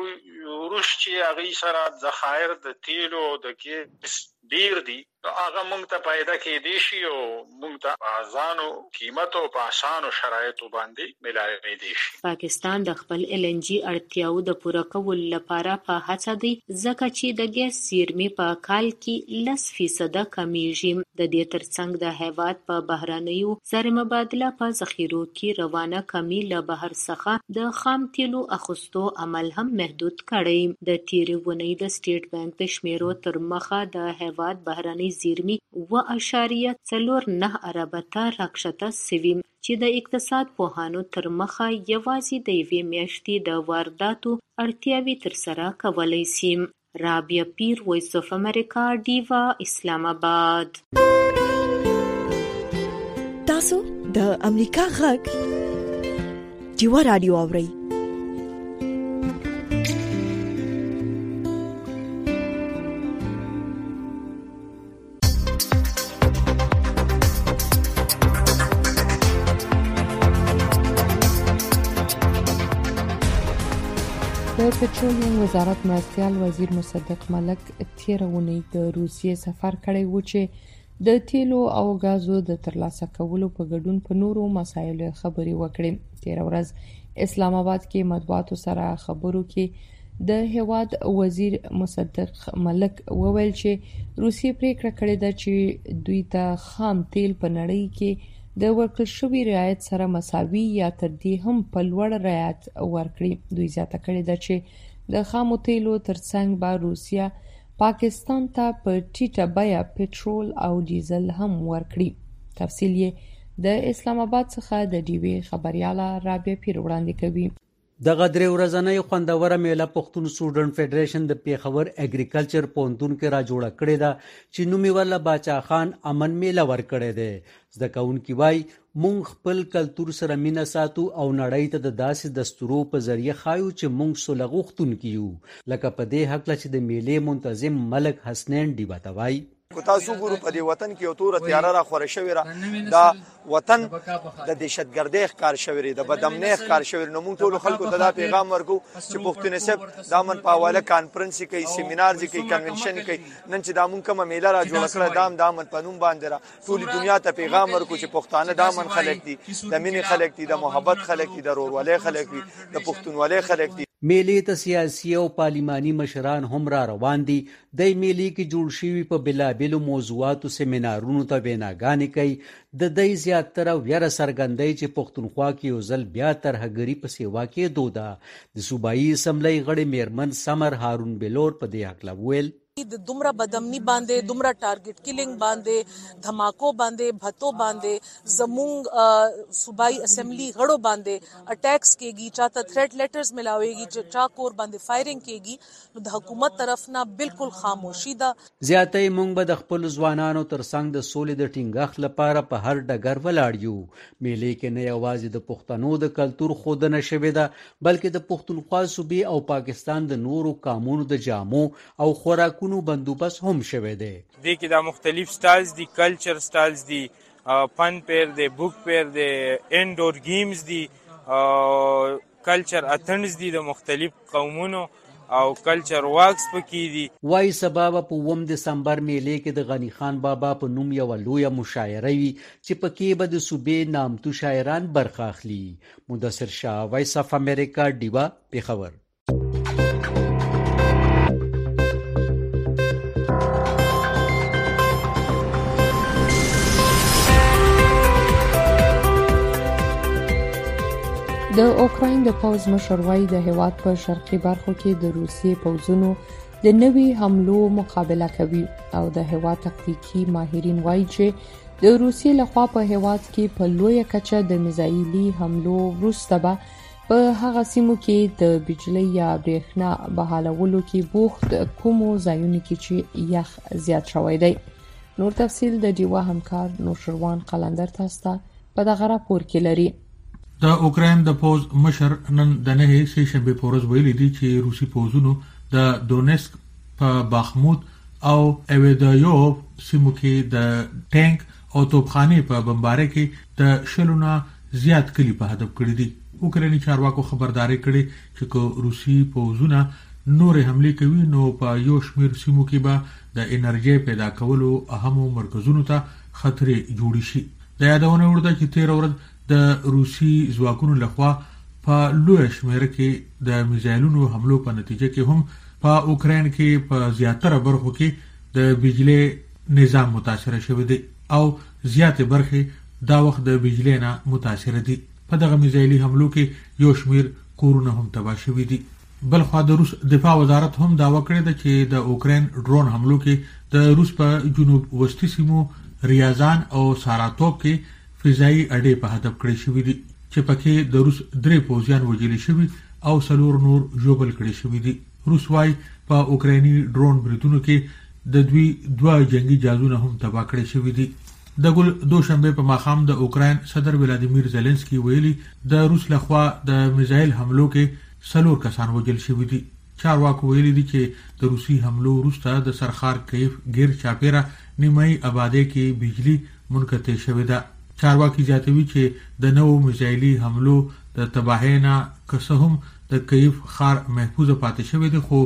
کې روس چې هغوی سره ذخایر د تیلو د ګیس ډیر دي، هغه موږ ته پیدا کېدی شي او موږ ته په ارزانو قیمت او په اسانو شرایطو باندې ملاوېدی شي. پاکستان د خپل ایل ان جی اړتیاو د پوره کولو لپاره په هڅه دی ځکه چې د ګیس زیرمې په کال کې لس فیصده کمیږي. د دې ترڅنګ د هیواد په بهرنیو زر مبادله په ذخیرو کې روانه کمی له بهر څخه د خام تیلو اخیستو عمل هم محدود کړی. د تیرې اونۍ د سټیټ بانک د شمیرو تر مخه د هیواد بهرنۍ زیرمې اوه اعشاریه څلور نه اربه ته راکښته سوي چې د اقتصاد پوهانو تر مخه یوازې د یوې میاشتې د وارداتو اړتیاوې ترسره کولی شي. رابعه پیر، وایس اف امریکا، ډیوا، اسلام آباد. تاسو د امریکا غږ ډیوا رادیو اورئ. د پټرولیم وزارت مرستیال وزیر مصدق ملک تیره اونۍ د روسیې سفر کړی و چې د تیلو او غازو د ترلاسه کولو په ګډون په نورو مسایلو خبرې وکړي. تیره ورځ اسلام آباد کې مطبوعاتو سره خبرو کې د هیواد وزیر مصدق ملک وویل چې روسیې پریکړه کړې ده چې دوی ته خام تیل په نړۍ کې د ورکړل شوي رعایت سره مساوي یا تر دې هم په لوړ رعایت ورکړي. دوی زیاته کړې ده چې د خامو تیلو ترڅنګ به روسیه پاکستان ته په ټیټه بیه پټرول او ډیزل هم ورکړي. تفصیل یې د اسلام آباد څخه د ډیوی خبرياله رابعه پیر وړاندې کوي. دغه درې ورځنۍ خوندوره میله پښتون سټوډنټ فدریشن د پیښور اګریکلچر پوهنتون کې را جوړه کړې ده چې نوم یې ورله باچا خان امن میله ورکړې ده. زده کوونکي وایي مونږ خپل کلتور سره مینه ساتو او نړۍ ته د داسې دستورو په ذریعه ښایو چې مونږ سوله غوښتونکي یو، لکه په دې هکله چې د میلې منتظم ملک حسنین ډیوا ته وایي کو تاسو ګورو په دې وطن کې یو تور تیار را خوره شوی را دا وطن د دهشتګردۍ ښکار شوی د بدامنۍ ښکار شوی نو موږ ټول خلکو ته دا پیغام ورکو چې پښتون نسب د امن په حواله کانفرنس کوي سیمینار کوي کنونشن کوي نن چې دا موږ کومه میله را جوړ کړه دام د امن په نوم باندې را ټول دنیا ته پیغام ورکو چې پښتانه د امن خلک دي د مینې خلک دي د محبت خلک دي د ورورولۍ خلک دي د پښتونولۍ خلک دي. میلې ته سیاسي او پارلماني مشران هم را روان دي. د میلې کې جوړ شوي په بلابلو موضوعاتو سیمینارونو ته ویناګانې کوي. د دې زیاتره ویره څرګندوي چې پښتونخوا کې یو ځل بیا ترهګري په سیوا کې دوده. د صوبایي اسمبلی غړي میرمن سمر هارون بلور په دې هکله وویل د دومره بدامني باندې دومره ټارګټ کیلینګ باندې دھماکو باندې بھتو باندې زمونږ صوبائی اسمبلی غړو باندې اٹیکس کېږي چاته تھریټ لیټرز ملاويږي چا کور باندې فایرینګ کېږي نو د حکومت طرف نه بالکل خاموشي ده. زیاتې مونږ به د خپل ځوانانو ترڅنګ د سولې د ټینګښت لپاره په هر ډګر ولاړ یو. میلې کې نه یوازې د پښتنو د کلتور ښودنه شوې ده بلکې د پښتونخوا صوبې او پاکستان د نورو قامونو د جامو او خوراکونو بندوبست هم شوه دی. دې کې دا مختلف سټایلز دي کلچر سټایلز دي فن پیر دی بوک پیر دی انډور گیمز دي کلچر اتنز دي د مختلف قومونو او کلچر واکس پکې دي. وای سبب په اووم دسمبر میلې کې د غنی خان بابا په نوم یو لویه مشاعره وي چې پکې به د صوبې نامتو شاعران برخه اخلي. مدثر شاه وایس اف امریکا ډیوا پیښور. د اوکراین د پوځ مشر وایي د هیواد په شرقي برخو کې د روسیې پوځونو د نوي حملو مقابله کوي او د هیواد تکتیکي ماهرین وایي چې د روسیې لخوا په هیواد کې په لویه کچه د میزایلي حملو وروسته به په هغه سیمو کې د بجلی یا برېښنا بحالولو کې بوخت کومو ځایونو کې چې یخ زیات شوی دی. نور تفصیل د ډیوا همکار نوشروان قلندر تاسو ته په دغه راپور کې لري. د اوکراین د پوز مشر نن د نه سه شنبه پورز ویلي دي چې روسي پوزونو د دونیسک په باخموت او اویدایوف سیمو کې د ټانک او توپخانه په بمباره کې د شلونه زیات کلی په هدف کړی دي. اوکرایني چارواکو خبرداري کړي چې کو روسي پوزونه نور حمله کوي نو په یو شمیر سیمو کې به د انرژي پیدا کولو اهمو مرکزونو ته خطر جوړ شي. د یادونه ورته چې تیر ورځ د روسي ځواکونو لخوا په لوی شمېر کې د میزایلونو حملو په نتیجه کې هم په اوکراین کې په زیاتره برخو کې د بجلی نظام متاثر شوی دی او زیاتې برخې دا وخت د بجلی نه متاثر دي. په دغه میزایلي حملو کې یو شمېر کورونه هم تباه شوي دي. بل خو د روس دفاع وزارت هم داوا کړې ده چې د اوکراین ډرون حملو کې د روس په جنوب وسطي سیمو ریازان او ساراتوب کې فضائي اډې په هدف کړی شوې دي چې پکې د روس درې پوځیان وژل شوي او څلور نور ژوبل کړي شوي دي. روس وايي په اوکرایني ډرون بریدونو کې د دوی دوه جنگي جهازونه هم تباه کړي شوي دي. د ګل دوشنبه په ماښام د اوکراین صدر ولادیمیر زيلنسکي ویلي د روس لخوا د میزایل حملو کې څلور کسان وژل شوي دي. چارواکو ویلي دي چې د روسي حملو وروسته د سرخار کیف غیر چاپیره نیمایي آبادی کې بجلی منقطع شوې ده. چارواکي زیاتوي چې د نوو میزایلي حملو د تباهۍ نه که هم د کیف ښار محفوظ پاتې شوی دی خو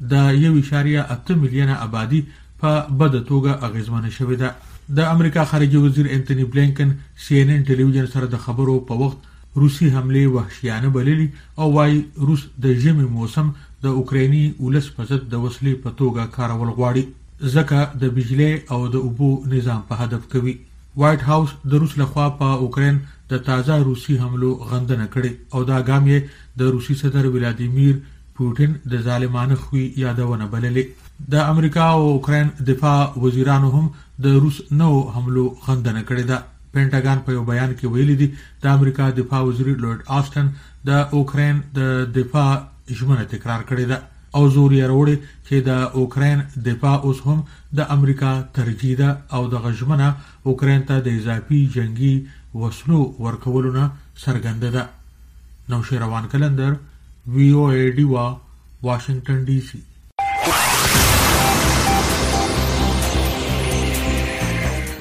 د یو اشاریه اته میلیونه آبادی په بده توګه اغیزمنه شوې ده. د امریکا خارجه وزیر انټونی بلینکن سی ان ان ټلویزیون سره د خبرو په وخت روسي حمله وحشیانه بللي او وايي روس د ژمي موسم د اوکرایني ولس په ضد د وسلې په توګه کارول غواړي ځکه د بجلی او د اوبو نظام په هدف کوي. وایټ هاوس د روس لخوا په اوکراین د تازه روسي حملو غندنه کړې او دا ګام یې د روسي صدر ولادیمیر پوتین د ظالمانه خوی یادونه بللې. د امریکا او اوکراین دفاع وزیرانو هم د روس نو حملو غندنه کړې ده. پینټاګان په یو بیان کې ویلي دي د امریکا دفاع وزیر لارډ آسټن د اوکراین د دفاع ژمنه تکرار کړې ده او زور یې وروړي چې د اوکراین دفاع اوس هم د امریکا ترجیح ده او د غژمنه اوکراین ته د اضافي جنگي وسلو ورکولو نه څرګنده ده. نوشیروان کلندر وی او ای ډیوا واشنگټن ډي سي.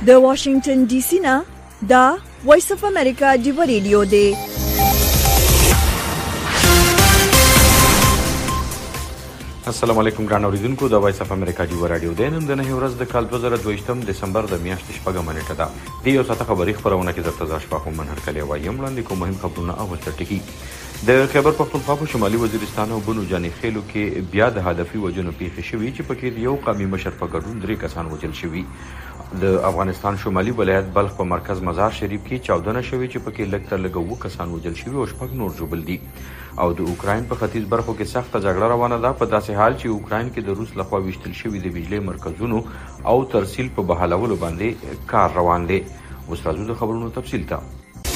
د واشنگټن ډي سي نه دا وایس اف امریکا ډیو ریډیو دی. السلام علیکم ګران اوریدونکو، د وایس اف امریکا ډیو رادیو دی. نن د نهي ورځ د کال دوه زره دوه دسمبر د میاشتې شپږمه نیټه ده. د یو ساعته خبري خبرونه کې درته ځا شپه هم منهر کلی وایم وړاندې کوم مهم خبرونه او ټکی. د خیبر پختونخوا په شمالي وزیرستان او بنو جاني خیلو کې بیا د هدفي وجنو پیښې شوې چې پکې یو قومي مشر په ګډون درې کسان وژل شوي. د افغانستان شمالي ولایت بلخ په مرکز مزار شریف کې چاودنه شوې چې پکې لږ تر لږه اووه کسان وژل شوي او شپږ نور ژوبل دي. او د اوکراین په ختیځ برخو کې سخته جګړه روانه ده، په داسې حال چې اوکراین کې د روس لخوا ویشتل شوي د بجلی مرکزونو او ترسیل په بحالولو باندې کار روان دی. اوس راځو د خبرونو تفصیل ته.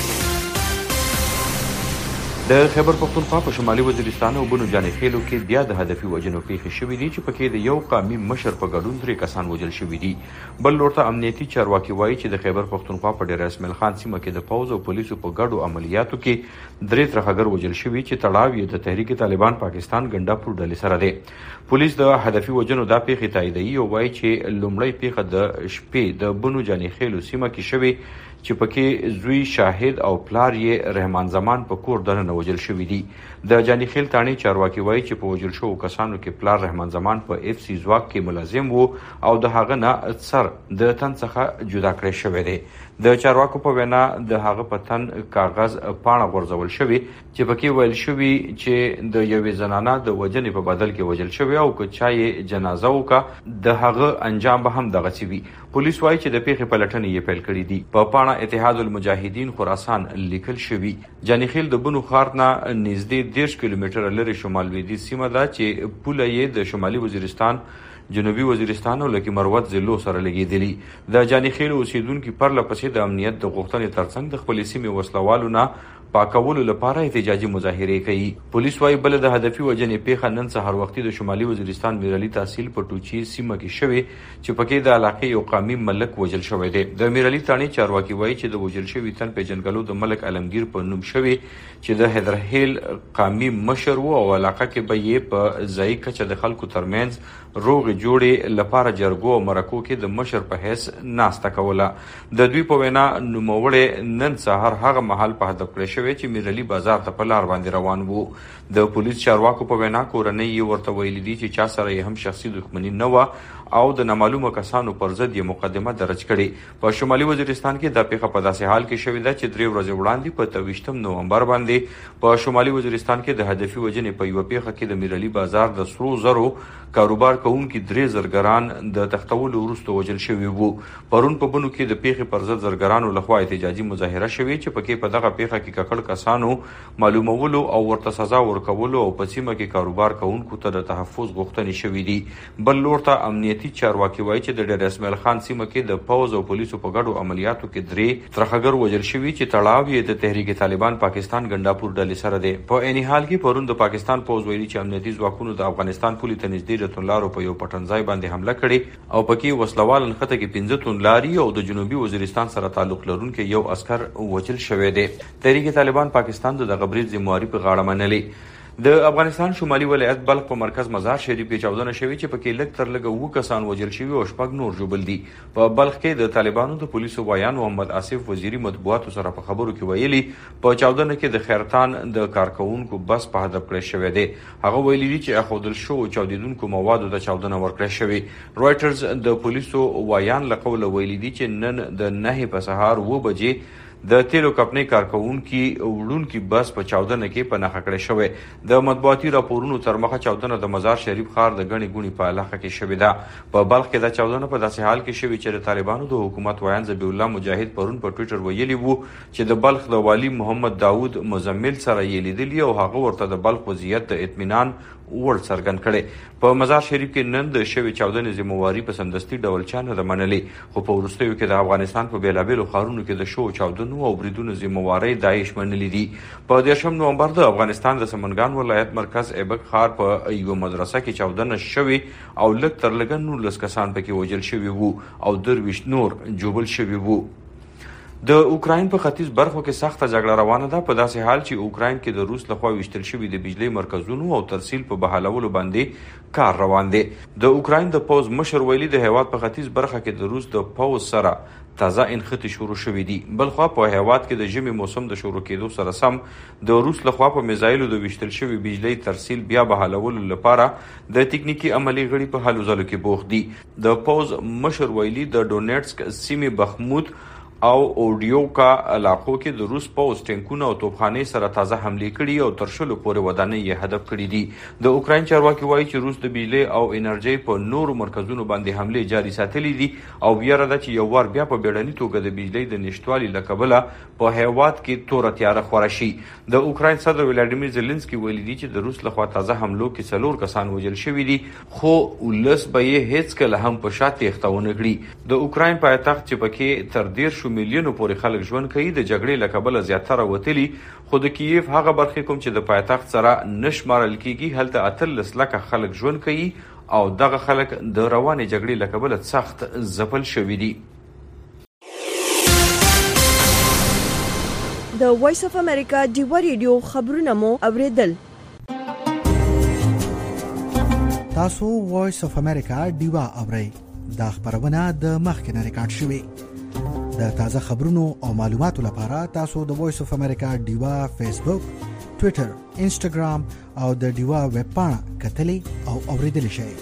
د خیبر پختونخوا په شمالي وزیرستان او بنو جاني خیلو کې بیا د هدفي وجنو پیښې شوې دي چې پکې د یو قومي مشر په ګډون درې کسان وژل شوي دي. بل لور ته امنیتي چارواکي وایي چې د خیبر پختونخوا په ډېر اسماعیل خان سیمه کې د پوځ او پولیسو په ګډو عملیاتو کې درې ترهګر وژل شوي چې تړاو یې د تحریک طالبان پاکستان ګنډاپور ډلې سره دی. پولیس د هدفي وجنو دا پیښې تاییدوي او وایي چې لومړی پیښه د شپې د بنو جاني خیلو سیمه کې شوې چې پکې زوی شاهد او پلار یې رحمان زمان په کور دننه وژل شوي دي. د جاني خیل تاڼي چارواکي وایي چې په وژل شوو کسانو کې پلار رحمان زمان په اف سی ځواک کې ملازم وو او د هغه نه سر د تن څخه جدا کړی شوی دی. د چارواکو په وینا د هغه په تن کاغذ پاڼه غورځول شوی چې پکې ویل شوی چې د یوې زنانه د وجنې په بدل کې وژل شوی او که چا یې جنازه وکړه د هغه انجام به هم دغسې وي. پولیس وایي چې د پیښې پلټنې یې پیل کړي دي. په پاڼه اتحاد المجاهدین خراسان لیکل شوی. جاني خیل د بنو ښار نه نږدې دېرش کیلومتره لرې شمال لویدیځ سیمه ده چې پوله یې د شمالي وزیرستان، جنوبي وزیرستان او لکي مروت ضلعو سره لګېدلي. د جاني خیل اوسیدونکي پرله پسې د امنیت د غوښتنې ترڅنګ د خپلې سیمې وسلوالو نه پاکولو لپاره احتجاجي مظاهرې کوي. پولیس وایي بله د هدفي وجنې پیښه نن سهار وختي د شمالي وزیرستان میرعلي تحصیل په ټوچي سیمه کې شوې چې پکې د علاقې یو قومي ملک وژل شوی دی. د میرعلي تاڼي چارواکي وایي چې د وژل شوي تن پیژنګلو د ملک علمگیر په نوم شوی چې د حیدرهیل قومي مشر و او علاقه کې به یې په ځایي کچه د خلکو ترمنځ روغې جوړې لپاره جرګو او مرکو کې د مشر په حیث ناسته کوله. د دوی په وینا نوموړی نن سهار هغه مهال په هدف کړی شوی چې میرعلي بازار ته په لار باندې روان وو. د پولیس چارواکو په وینا کورنۍ یې ورته ویلي دي چې چا سره یې هم شخصي دښمني نه وه او د نامعلومه کسانو پر ضد یې مقدمه درج کړې. په شمالي وزیرستان کې دا پیښه په داسې حال کې شوې ده چې درې ورځې وړاندې په تویشتم نومبر باندې په شمالي وزیرستان کې د هدفي وجنې په یوه پیښه کې د میرعلي بازار د سرو زرو کاروبار کوونکي درې زرګران د تختولو وروسته وژل شوي وو. پرون په بنو کې د پیښې پر ضد زرګرانو لخوا احتجاجي مظاهره شوې چې پکې په دغه پیښه کې ککړ کسانو معلومولو او ورته سزا ورکولو او په سیمه کې کاروبار کوونکو ته د تحفظ غوښتنې شوې دي. بل لور ته امنیتي چارواکي وایي چې د ډېر اسماعیل خان سیمه کې د پوځ او پولیسو په ګډو عملیاتو کې درې ترهګر وژل شوي چې تړاو یې د تحریک طالبان پاکستان ګنډاپور ډلې سره دی. په عین حال کې پرون د پاکستان پوځ ویلي چې امنیتي ځواکونو د افغانستان پولې ته نږدې د توندلارو په یو پټنځای باندې حمله کړې او پکې وسلوال نښته کې پنځه توندلاري او د جنوبي وزیرستان سره تعلق لرونکي یو عسکر وژل شوی دی. تحریک طالبان پاکستان د دغه برید ذمهواري په غاړه منلې. د افغانستان شمالي ولایت بلخ په مرکز مزار شریف کې چاودنه شوې چې پکې لږ تر لږه اووه کسان وژل شوي او شپږ نور ژوبل دي. په بلخ کې د طالبانو د پولیسو وایان محمد آصف وزیري مطبوعاتو سره په خبرو کې ویلي په چاودنه کې د خیرتان د کارکوونکو بس په هدف کړی شوی دی. هغه ویلي دي چې اخودل شوو چاودیدونکو موادو ته چاودنه ورکړی شوې. رویټرز د پولیسو وایان له قوله ویلي دي چې نن د نهې په سهار اووه بجې د تیلو کمپنۍ کارکوونکي وړونکي بس په چاودنه کې په نښه کړی شوی. د مطبوعاتي راپورونو تر مخه چاودنه د مزار شریف ښار د ګڼې ګوڼې په علاقه کې شوې ده. په بلخ کې دا چاودنه په داسې حال کې شوې چې د طالبانو د حکومت ویان ذبیح الله مجاهد پرون په ټویټر ویلي وو چې د بلخ د والي محمد داود مزمل سره یې لیدلي او هغه ورته د بلخ وضعیت د اطمینان وړ څرګند کړي. په مزار شریف کې نن د شوې چاودنې ذمهواري په سمدستي ډول چا نه ده منلې، خو په وروستیو کې د افغانستان په بېلابېلو ښارونو کې د شوو چاودنو او بریدونو ذمهوارۍ داعش منلي دي. په دېرشم نومبر د افغانستان د سمنګان ولایت مرکز ایبک ښار په یوه مدرسه کې چاودنه شوې او لږ تر لږه نولس کسان پکې وژل شوي وو او درویشت نور جوبل شوي وو. د اوکراین په ختیځ برخو کې سخته جګړه روانه ده، په داسې حال چې اوکراین کې د روس لخوا ویشتل شوي د بجلی مرکزونو او ترسیل په بحالولو باندې کار روان دی. د اوکراین د پوز مشر ویلي د هیواد په ختیځ برخه کې د روس د پوز سره تازه انخطې شروع شوې دي. بلخوا په هیواد کې د ژمي موسم د شروع کېدو سره سم د روس لخوا په میزایلو د ویشتل شوي بجلی ترسیل بیا بحالولو لپاره د تکنیکی عملی غړي په هلو ځلو کې بوخت دي. د پوز مشر ویلي د ډونیټسک سیمې بخمود او اوډیوکا علاقو کې د روس پوز ټینکونه او توپخانې سره تازه حملې کړي او تر شلو پورې ودانۍ یې هدف کړي دي. د اوکراین چارواکي وایي چې روس د بجلی او انرژۍ په نورو مرکزونو باندې حملې جاري ساتلې دي او ویره ده چې یو وار بیا په بیړني توګه د بجلی د نشتوالي له کبله په هیواد کې توره تیاره خوره شي. د اوکراین صدر ولادیمیر زيلنسکي ویلي دي چې د روس لخوا تازه حملو کې څلور کسان وژل شوي دي، خو ولس به یې هیڅکله هم په شا تېښته ونه کړي. د اوکراین پایتخت چې پکې تر دېرشو میلیونو پورې خلک ژوند کوي د جګړې له کبله زیاتره وتلي، خو د کیف هغه برخې کوم چې د پایتخت سره نه شمارل کیږي هلته اتلس لکه خلک ژوند کوي او دغه خلک د روانې جګړې له کبله سخت ځپل شوي دي. د وایس اف امریکا ډیوا ریډیو خبرونه مو اوریدل. تاسو وایس اف امریکا ډیوا اورئ. دا خبرونه د مخکنه ریکارډ شوې. د تازه خبرونو او معلوماتو لپاره تاسو د وایس اف امریکا ډیوا فیسبوک، ټوئیټر، انسټاګرام او د ډیوا ویب پاڼه کتلی او اوریدلی شئ.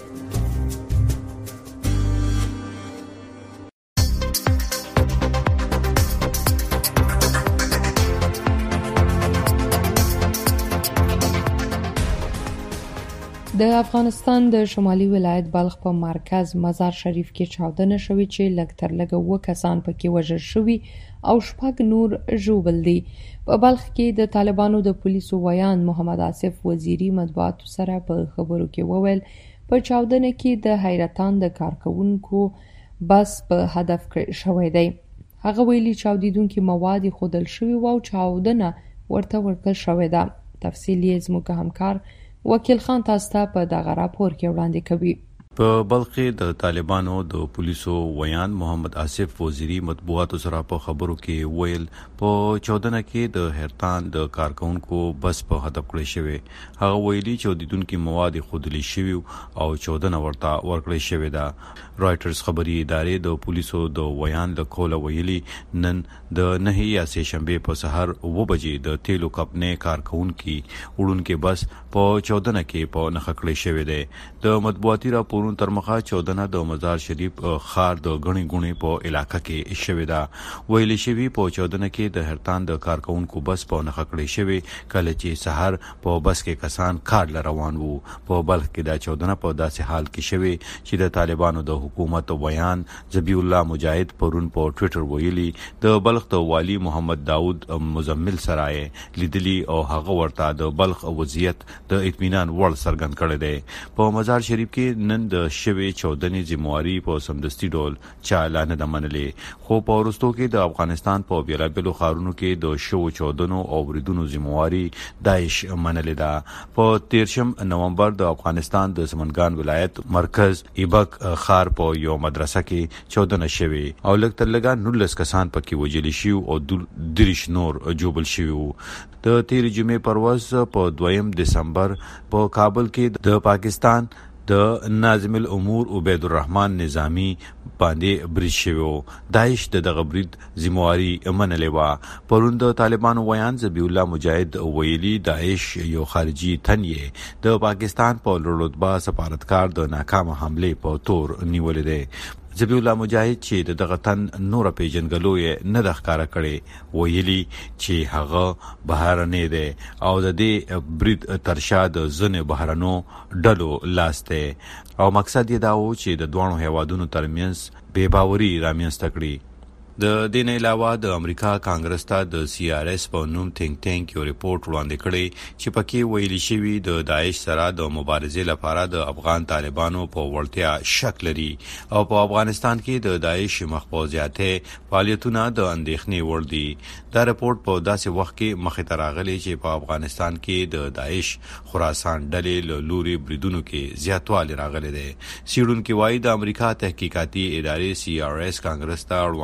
د افغانستان د شمالي ولایت بلخ په مرکز مزار شریف کې چاودنه شوې چې لږ تر لږه اووه کسان پکې وژل شوي او شپږ نور ژوبل دي. په بلخ کې د طالبانو د پولیسو ویان محمد آصف وزیری مطبوعاتو سره په خبرو کې وویل په چاودنه کې د حیرتان د کارکونکو بس په هدف شوی دی. هغه ویلي چاودیدونکي مواد خودل شوي او چاودنه ورته ورکړل شوې ده. تفصیل یې زموږ همکار وکیل خان تاسو ته په دغه راپور کې وړاندې کوي. په بلخ د طالبانو د پولیسو ویان محمد آصف وزیری مطبوعاتو سره په خبرو کې ویل په چاودنه کې د هرتان د کارکونکو بس په هدف کړی شوی. هغه ویلي چې چاودیدونکو مواد خودلی شوی او چاودنه ورته ورکړی شوی ده. رائټرز خبري ادارې د پولیسو د ویان د کوله ویلي نن د نه یا سه شنبه په سحر و بجې د تیلو کمپنۍ کارکونکو وړونکو بس په چاودنه کې په نخ کړی شوی دی. د مطبوعاتي راپورونو تر مخه چاودنه د مزار شریف خار د غنی غونی په علاقې کې شوې ده. ویلي شوی په چاودنه کې د هرتان د کارکونکو بس په نخ کړی شوی کله چې سحر په بس کې کسان کار روان وو. په بلخ کې د چاودنه په داسې حال کې شوی چې د طالبانو د حکومت ویان ذبی الله مجاهد پرون په ټوئیټر ویلي د بلخ د والی محمد داود مزمل سرای لیدلی او هغه ورته د بلخ وضعیت د اطمینان وړ څرګند کړی دی. په مزار شریف کې نن د شوی چودنې ذمہواری په سمدستي ډول چا اعلان نه منلې، خو په ورستو کې د افغانستان په بیلابلو خارونو کې د شو چودنو او بریدونو ذمہواری داعش منلې ده. په تیرشم نومبر د افغانستان د سمنګان ولایت مرکز ایبک خار په یو مدرسه کې چودنه شوی او لږ تر لږه نولس کسان پکې وژل شوي او دریش نور جوبل شوي. د تیر جمعې پرواز په دویم دسمبر په کابل کې د پاکستان د ناظم الامور عبید الرحمن نظامی باندې برید شوی. داعش د دغه برید ذمہواری منلې و. پرون د طالبانو ویان ذبی الله مجاهد ویلي داعش یو خارجي تن یې د پاکستان په لوړ سفارتکار د ناکام حمله په تور نیولې ده. ذبی الله مجاهد چې دغه تن نور پیژنګلو یې نه د ښکارا کړي ویلي چې هغه بهرنی دی او د دې برید ترشا د ځنې بهرنو ډلو لاس دی او مقصد یې دا و چې د دوه هیوادونو ترمنځ بې باوري رامنځته کړي. د دین علاوه د امریکا کانګرس ته د سی آر ایس په نوم تھنک ټینک یو ریپورت وړاندې کړی چې پکې ویلي شوی د داعش سره د مبارزې لپاره د افغان طالبانو په وړتیا شک لري او په افغانستان کې د داعش مخبوزیاته فعالیتونه د اندېښنې وړ دي. دا ریپورت په داسې وخت کې مخې ته راغلی چې په افغانستان کې د داعش خراسان ډلې له لوري بریدونو کې زیاتوالی راغلی دی. سیډونکو وايي د امریکا تحقیقاتي ادارې سی آر ایس کانګرس ته وړاندې کړی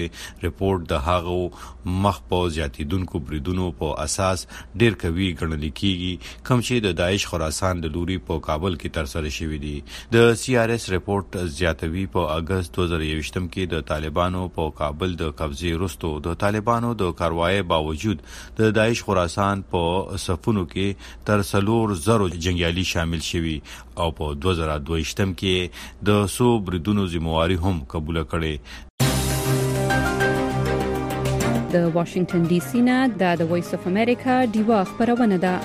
چې ریپورت د هغو مخ په زیاتیدونکو بریدونو په اساس ډیر قوي ګڼل کیږي کوم چې د داعش خراسان د لوري په کابل کې ترسره شوی دی. د سی آر ایس ریپورت زیاتوي په اگست دوه زره یوویشتم کې د طالبانو په کابل د قبضې وروسته د طالبانو د کاروایی باوجود د داعش خراسان په صفونو کې تر څلور زرو جنگیالي شامل شوي او په دوه زره دوهویشتم کې د سو بریدونو ذمہواری هم قبول کړي. د واشنگټن ډي سي نه د وایس اف امریکا ډیوا خبرونه ده.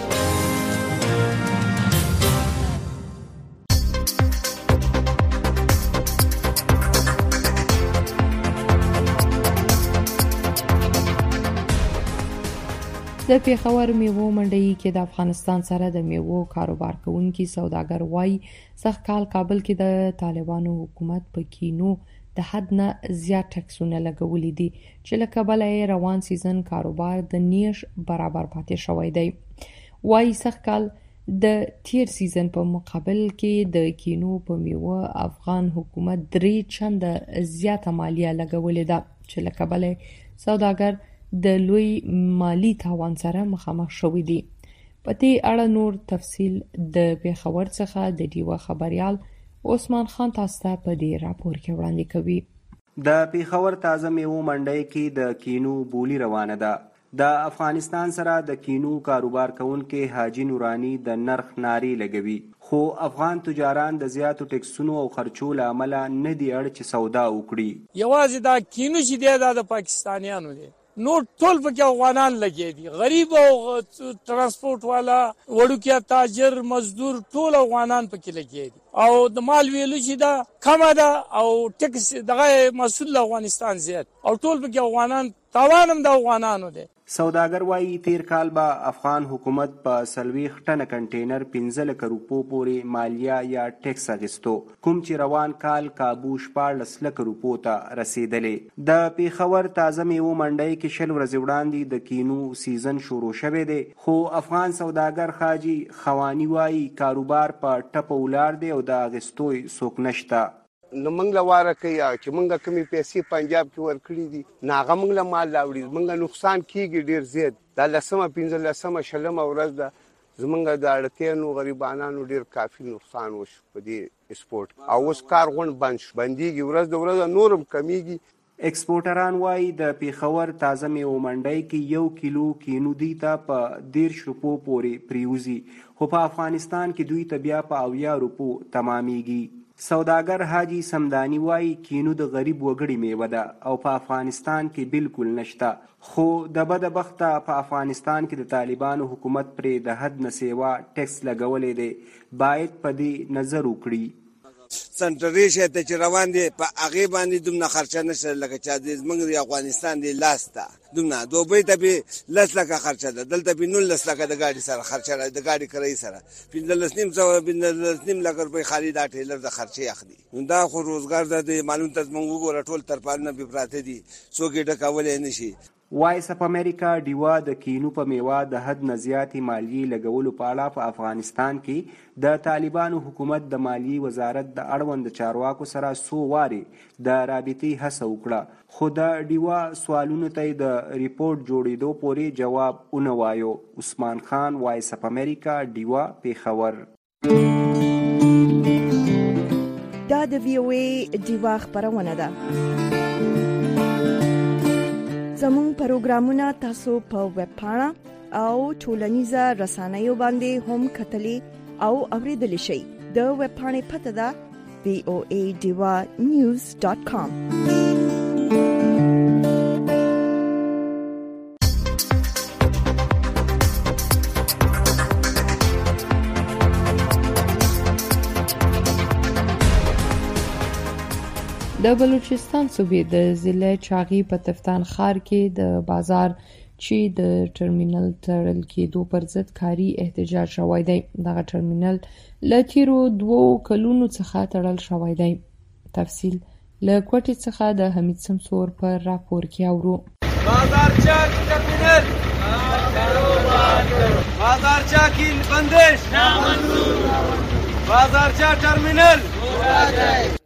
د پیښور میوو منډي کې د افغانستان سره د میوو کاروبار کوونکي سوداګر وای سخت کال کابل کې د طالبانو حکومت په کینو د حد نه زیات ټکسونه لګولې دي چې له کبله روان سیزن کاروبار د نیش برابر پاتې شوی دی. وای سخت کال د تیر سیزن په مقابل کې د کینو په میوه افغان حکومت درې چنده زیاته مالیه لګولې ده چې له کبله سوداګر د لوی مالی تاوان سره مخامخ شوی دی. په دې اړه نور تفصیل د پیښور څخه د ډیوا خبريال عثمان خان تاسو ته په دې راپور کې وړاندې کوي. د پیښور تازه میوو منډي کې د کینو بولی روانه ده. د افغانستان سره د کینو کاروبار کوونکي حاجی نورانی د نرخ ناری لګوي خو افغان تجاران د زیاتو ټکسونو او خرچو له امله نه دی اړ چې سودا وکړي. یوازې دا کینو چې د پاکستانیانو دی نور ټول پکې افغانان لګي دي. غریب او ترانسپورت والا وړوکیا تاجر مزدور ټول افغانان پکې لګي دي او د مال ویلو چې دا کمه ده او ټکس دغه مسول افغانستان زیات او ټول پکې افغانان تاوانم د افغانانو دي. سوداګر وایي تیر کال به افغان حکومت په سلويخ ټنه کنټینر پنځه لک روپو پورې مالیه یا ټیکس اخیستو کوم چې روان کال کابو شپاړس لک روپو ته رسیدلې. د پیښور تازه میوو منډي کې شل ورځې وړاندې د کینو سیزن شروع شوه دی خو افغان سوداګر خاجي خوانی وایي کاروبار په ټپه ولار دی او د اغستوي څوک نشته. نو موږ له واره کوي چې موږ کمی پیسې پنجاب کې ورکړي دي ناغه موږ له مال راوړي موږ نقصان کیږي ډیر زیات. دا لسمه پنځه لسمه شلمه ورځ ده زمونږ د اړتیانو غریبانو ډیر کافي نقصان وشو په دې سپورت او اوس کار غون بند شو بنديږي ورځ د ورځ نورم کمیږي. ایکسپورټران وایي د پیښور تازه میوو منډي کې یو کیلو کینو دی ته په دیرش روپو پورې پریوزي خو په افغانستان کې دوی ته بیا په اویا روپو تمامېږي. سوداګر حاجی سمدانی وایي کینو د غریب وګړي میوه ده او په افغانستان کې بالکل نشته خو د بده بخته په افغانستان کې د طالبانو حکومت پرې د حد نه سیوا ټیکس لګولې دی باید په دې نظر وکړي. سنټریشه ته چې روان دي په هغه باندې دومره خرچه نشته لکه چې د زمونږ د افغانستان دی لاسته دومره دوبۍ ته به لس لکه خرچه ده دلته به نولس لکه د ګاډي سره خرچه د ګاډي کرایې سره پنځلس نیم سوه پنځلس نیم لکه روپۍ خالي دا ټیلر د خرچې اخلي. دا خو روزګار ده د معلوم ته زمونږ وګوره ټول تر پالنه به پراته دي څوک یې ډکولی نه شي. وایس اف امریکا ډیوا د کینو په میوه د حد نه زیاتې مالیې لګولو په اړه په افغانستان کې د طالبانو حکومت د مالیې وزارت د اړوند چارواکو سره څو وارې د رابطې هڅه وکړه خو د ډیوا سوالونو ته د ریپورت جوړېدو پورې جواب ونه وایو. عثمان خان وایس اف امریکا ډیوا پیښور. دا د وی او ای ډیوا خبرونه ده. زمون پروګرامونه تاسو په ویب پاڼه او ټولنیزه رسنیو باندې هم کتلی او اوریدلی شئ. د ویب پاڼې پته ده وی او ای ډیوا نیوز ډاټ کام. د بلوچستان صوبې د ضلع چاغي په تفتان ښار کې د بازار چې د ټرمینل تړل کېدو پر ضد کاري احتجاج شوی دی. دغه ټرمینل له تیرو دوو کلونو څخه تړل شوی دی. تفصیل له کوټې څخه د حمید سمسور پر راپور کې اورو. بازار چاک ټرمینل بازار چاکی بندش نامنظور بازار چاک ټرمینل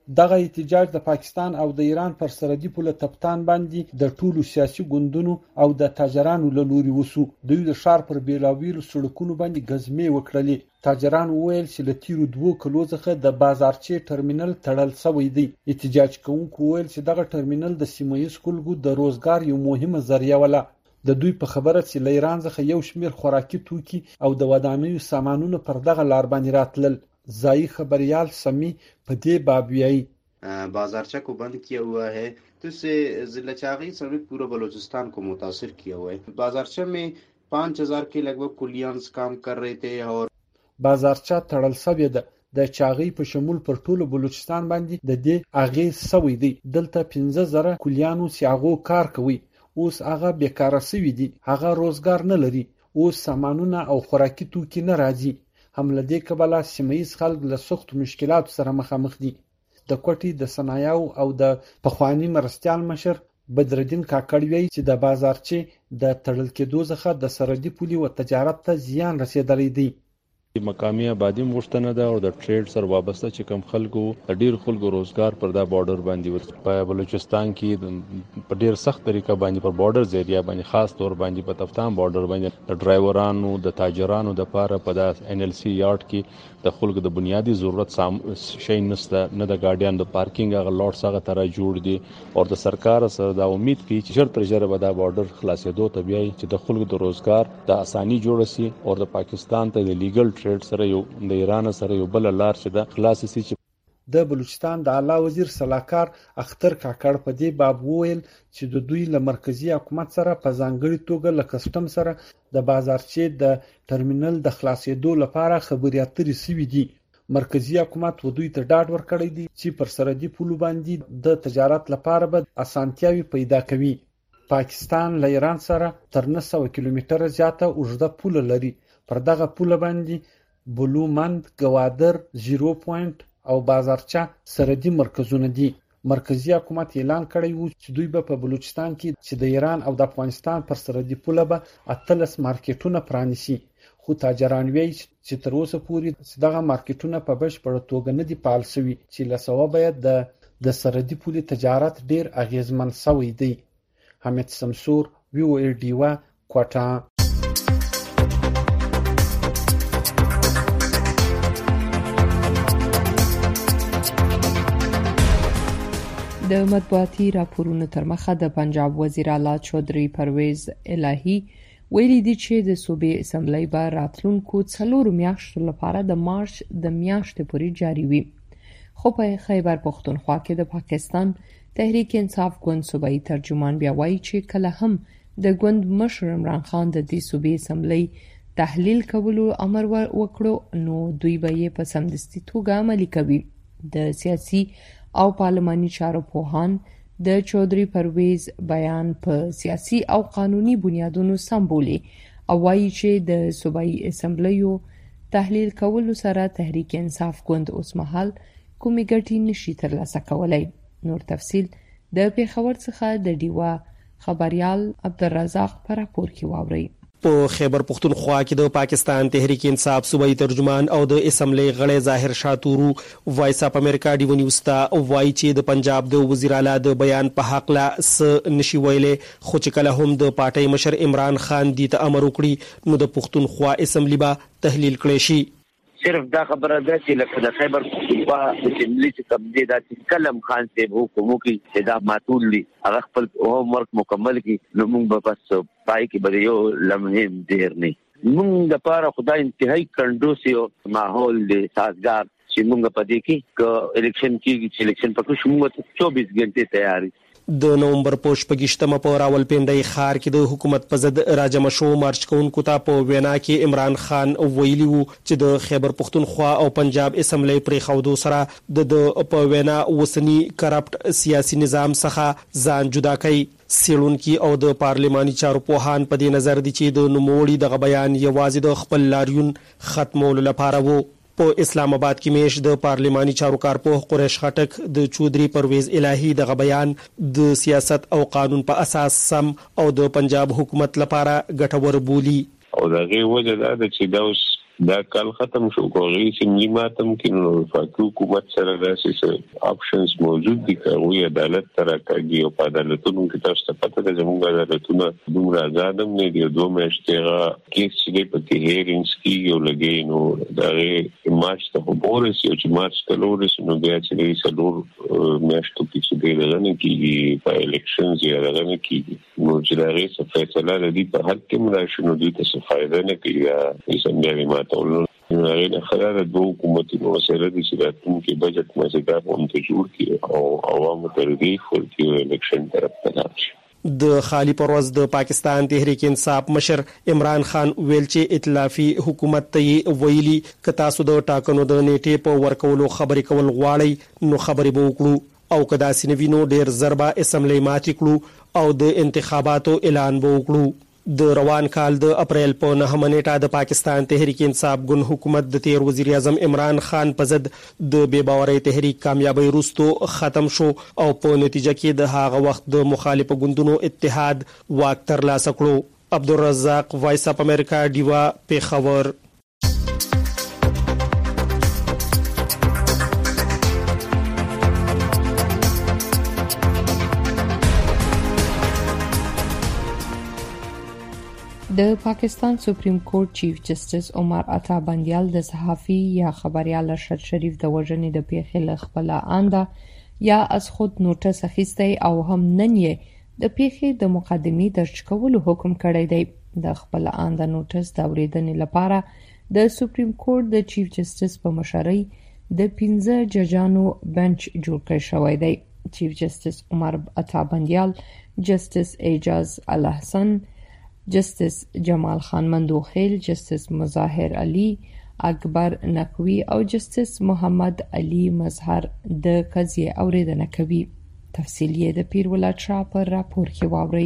دغه احتجاج د پاکستان او د ایران پر سرحدي پوله تپتان باندې د ټولو سیاسي ګوندونو او د تاجرانو له لوري وسو. دوی د ښار پر بیلابیلو سړکونو باندې ګزمې وکړلې. تاجران وویل چې له تیرو دوو کلو څخه د بازارچې ټرمینل تړل شوی دی. احتجاج کوونکو وویل چې دغه ټرمینل د سیمه ییز خلکو د روزګار یو مهمه ذریعه وله. د دوی په خبره چې له ایران څخه یو شمېر خوراکي توکي او د ودانیو سامانونه پر دغه لار باندې راتلل. ځایي خبریال سمی په دې باب وایي بازارچہ کو بند کیا ہوا ہے تو اس سے ضلع چاغی سمیت پورا بلوچستان کو متاثر کیا ہوا ہے. بازارچہ میں پانچ ہزار کے لگ بھگ کلیانز کام کر رہے تھے اور بازارچہ تړل شوې ده. د چاغی په شمول پر ټولو بلوچستان باندې د دې اغیز شوی دی. دلته پنځه زره کلیانو چې هغو کار کوي اوس هغه بیکاره شوي دي. هغه روزګار نه لري. اوس سامانونه او خوراکي توکي نه راځي. هم له دې کبله سیمه ییز خلک له سختو مشکلاتو سره مخامخ دي. د کوټې د صنایعو او د پخواني مرستیال مشر بدردین کاکړ وایي چې د بازارچې د تړل کېدو څخه د سرحدي پولې و تجارت ته زیان رسېدلی دی. مقامی آبادی مغشتنه ده او د ټریډ سره وابسته چې کم خلکو ډیر خلکو روزګار پر دا بارډر باندې ورته په بلوچستان کې په ډیر سخت طریقه باندې پر بارډر ایریا باندې خاص طور باندې په تفتان بارډر باندې د ډرایورانو د تاجرانو د پاره په دا ان ال سی یارد کې د خلکو د بنیادی ضرورت شي نشته نه د ګاډیان د پارکینګ هغه لاټس هغه تر جوړ دي او د سرکار سره دا امید کوي چې ژر تر ژره به دا بارډر خلاصېدو ته بیا چې د خلکو د روزګار د اساني جوړ شي او د پاکستان ته د لیګل ټریډ سره یو د ایران سره یو بل لار چې د خلاص شي. د بلوچستان د اعلی وزیر صلاحکار اختر کاکړ په دې باب وویل چې د دوی له مرکزی حکومت سره په ځانګړي توګه له کسټم سره د بازارچې د ټرمینل د خلاصېدو لپاره خبرې اترې شوي دي. مرکزی حکومت و دوی ته ډاډ ورکړی دی چې پر سرحدي پولو باندې د تجارت لپاره به اسانتیاوي پیدا کوي. پاکستان له ایران سره تر نه سوه کیلومتره زیاته اوږده پوله لري. پر دغه پوله باندې بلومند، گوادر، زیرو پوینټ او بازارچه سرحدي مرکزونه دي. مرکزی حکومت اعلان کړی و چې دوی به په بلوچستان کې چې د ایران او د افغانستان پر سرحدي پوله به اتلس مارکیټونه پرانیسي. خو تاجران وایي چې تر اوسه پورې دغه مارکیټونه په بشپړه توګه نه دي فعال شوي چې له سببه باید د د سرحدي پولې تجارت ډیر اغیزمن شوی دی. حمید سمسور، وی او ای ډیوا، کوټه. د مطبوعاتي راپورونو تر مخه د پنجاب وزیر اعلی چودري پرویز الهی ویلي دي چې د صوبې اسمبلی به راتلونکو څلورو میاشتو لپاره د مارچ د میاشتې پورې جاري وي. خو په خیبر پښتونخوا کې د پاکستان تحریک انصاف ګوند صوبایي ترجمان بیا وایي چې کله هم د ګوند مشر عمران خان د دې صوبې اسمبلی تحلیل کولو امر وکړو نو دوی به یې په سمدستي توګه عملي کوي. د سیاسي او پارلماني چارو پوهان د چودري پرویز بیان په سیاسي او قانوني بنیادونو سمبولي او وایي چې د صوبایي اسمبلیو تحلیل کولو سره تحریک انصاف ګوند اوس مهال کومې ګټې نشي ترلاسه کولای. نور تفصیل د پیښور څخه د ډیوا خبريال عبدالرزاق پر راپور کې واوري. په خیبر پښتونخوا کې د پاکستان تحریک انصاف صوبایي ترجمان او د اسمبلی غړی ظاهر شاتورو وایس اپ امریکا ډیو نیوز ته وایي چې د پنجاب د وزیر اعلی د بیان په حق لا س نشي ویلې خو چې کله هم د پارټي مشر عمران خان دی ته امر وکړي نو د پښتونخوا اسمبلی به تحلیل کړي شي. صرف دا خبره ده چې لکه د خیبر پښتونخوا اسمبلی چې تبدیل د کلم خان سے حکومت کې چې دا ماتول دي هغه خپل هوم ورک مکمل کړي نو موږ به بس پای کې به یو لمحه ډیر نه موږ د پاره خدای انتهایی کنډوسیو ماحول دی سازگار چې موږ په دې کې ک الیکشن کې الیکشن پکې شموله چوبیس غنټه تیاری. د نومبر په شپږشتمه په راولپنډۍ ښار کې د حکومت په ضد راجم شو مارچ کوونکو ته په وینا کې عمران خان ویلي وو چې د خیبر پښتونخوا او پنجاب اسمبلی پرې خودو سره د په وینا وسنی کرپټ سیاسي نظام څخه ځان جدا کوي. سیړونکي او د پارلماني چارو پوهان په دې نظر دي چې د نوموړي دغه بیان یوازې د خپل لاریون ختمولو لپاره وو. په اسلام آباد کې میش د پارلماني چارو کارپوه قریش خټک د چودري پرویز الهی دغه بیان د سیاست او قانون په اساس سم او د پنجاب حکومت لپاره ګټور بولی او دغه وجه دا چې دا اوس دا کال ختم شو کوغي سیملی ماتم کینو فاکو حکومت سره داسې اپشنز موجود دي کوي عدالت ترکاږي او په عدالتونو کې تاسو ته پته ده زموږ عدالتونه دومره آزادم نه دي دوه میاشتې کیس چې په کې هیرینګز کې یو لګي نو دا مارچ ته وګورئ چې مارچ ته لورس نو بیا چې څلور میاشتو کې چې دغه کېږي په الیکشنز یا دغه کېږي نو چې دا غي څه فیصله لري په هر کې مراشنو دي څه فائدہ نه کوي یا سمجاري ماته نو خلاره دوه حکومتونو سره د سیاستونو کې بجټ مزګار هم جوړ کړي او عوامو ترغیب ورکړي الیکشن طرف ته لاړ د خالی پرواز د پاکستان تحریک انصاف مشر عمران خان ویل چې ائتلافي حکومت ته ویلي ک تاسو د ټاکنو د نیټه په ورکولو خبرې کول غواړي نو خبرې به وکړو او کدا سینوینو ډیر ضربه اسمبلی ماتې کړو او د انتخاباتو اعلان به وکړو د روان کال د اپریل په نهمه نیټه د پاکستان تحریک انصاف ګوند حکومت د تیر وزیر اعظم عمران خان په ضد د بے باورۍ تحریک کامیابی وروسته ختم شو او په نتیجه کې د هغه وخت د مخالف ګوندونو اتحاد واک ترلاسه کړو. عبدالرزاق وایس اپ امریکا دیوا پیښور. د پاکستان سپریم کورټ چیف جسټس عمر عطا بندیال د صحافي یا خبريال ارشد شریف د وژنې د پیښې له خپل آنده یا از خود نوټس اخیستی او هم نن یې د پیښې د مقدمې درج کولو حکم کړی دی. د خپل آنده نوټس د اورېدنې لپاره د سپریم کورټ د چیف جسټس په مشرۍ د پنځه ججانو بنچ جوړ کړی شوی دی. چیف جسټس عمر عطا بندیال، جسټس اعجاز الحسن، جسټس جمال خان مندوخیل، جسټس مظاهر علي اکبر نقوی او جسټس محمد علي مظهر د قضیې اوریدنه کوي. تفصیل یې د پیر ولایت شاه پر راپور کې واوري.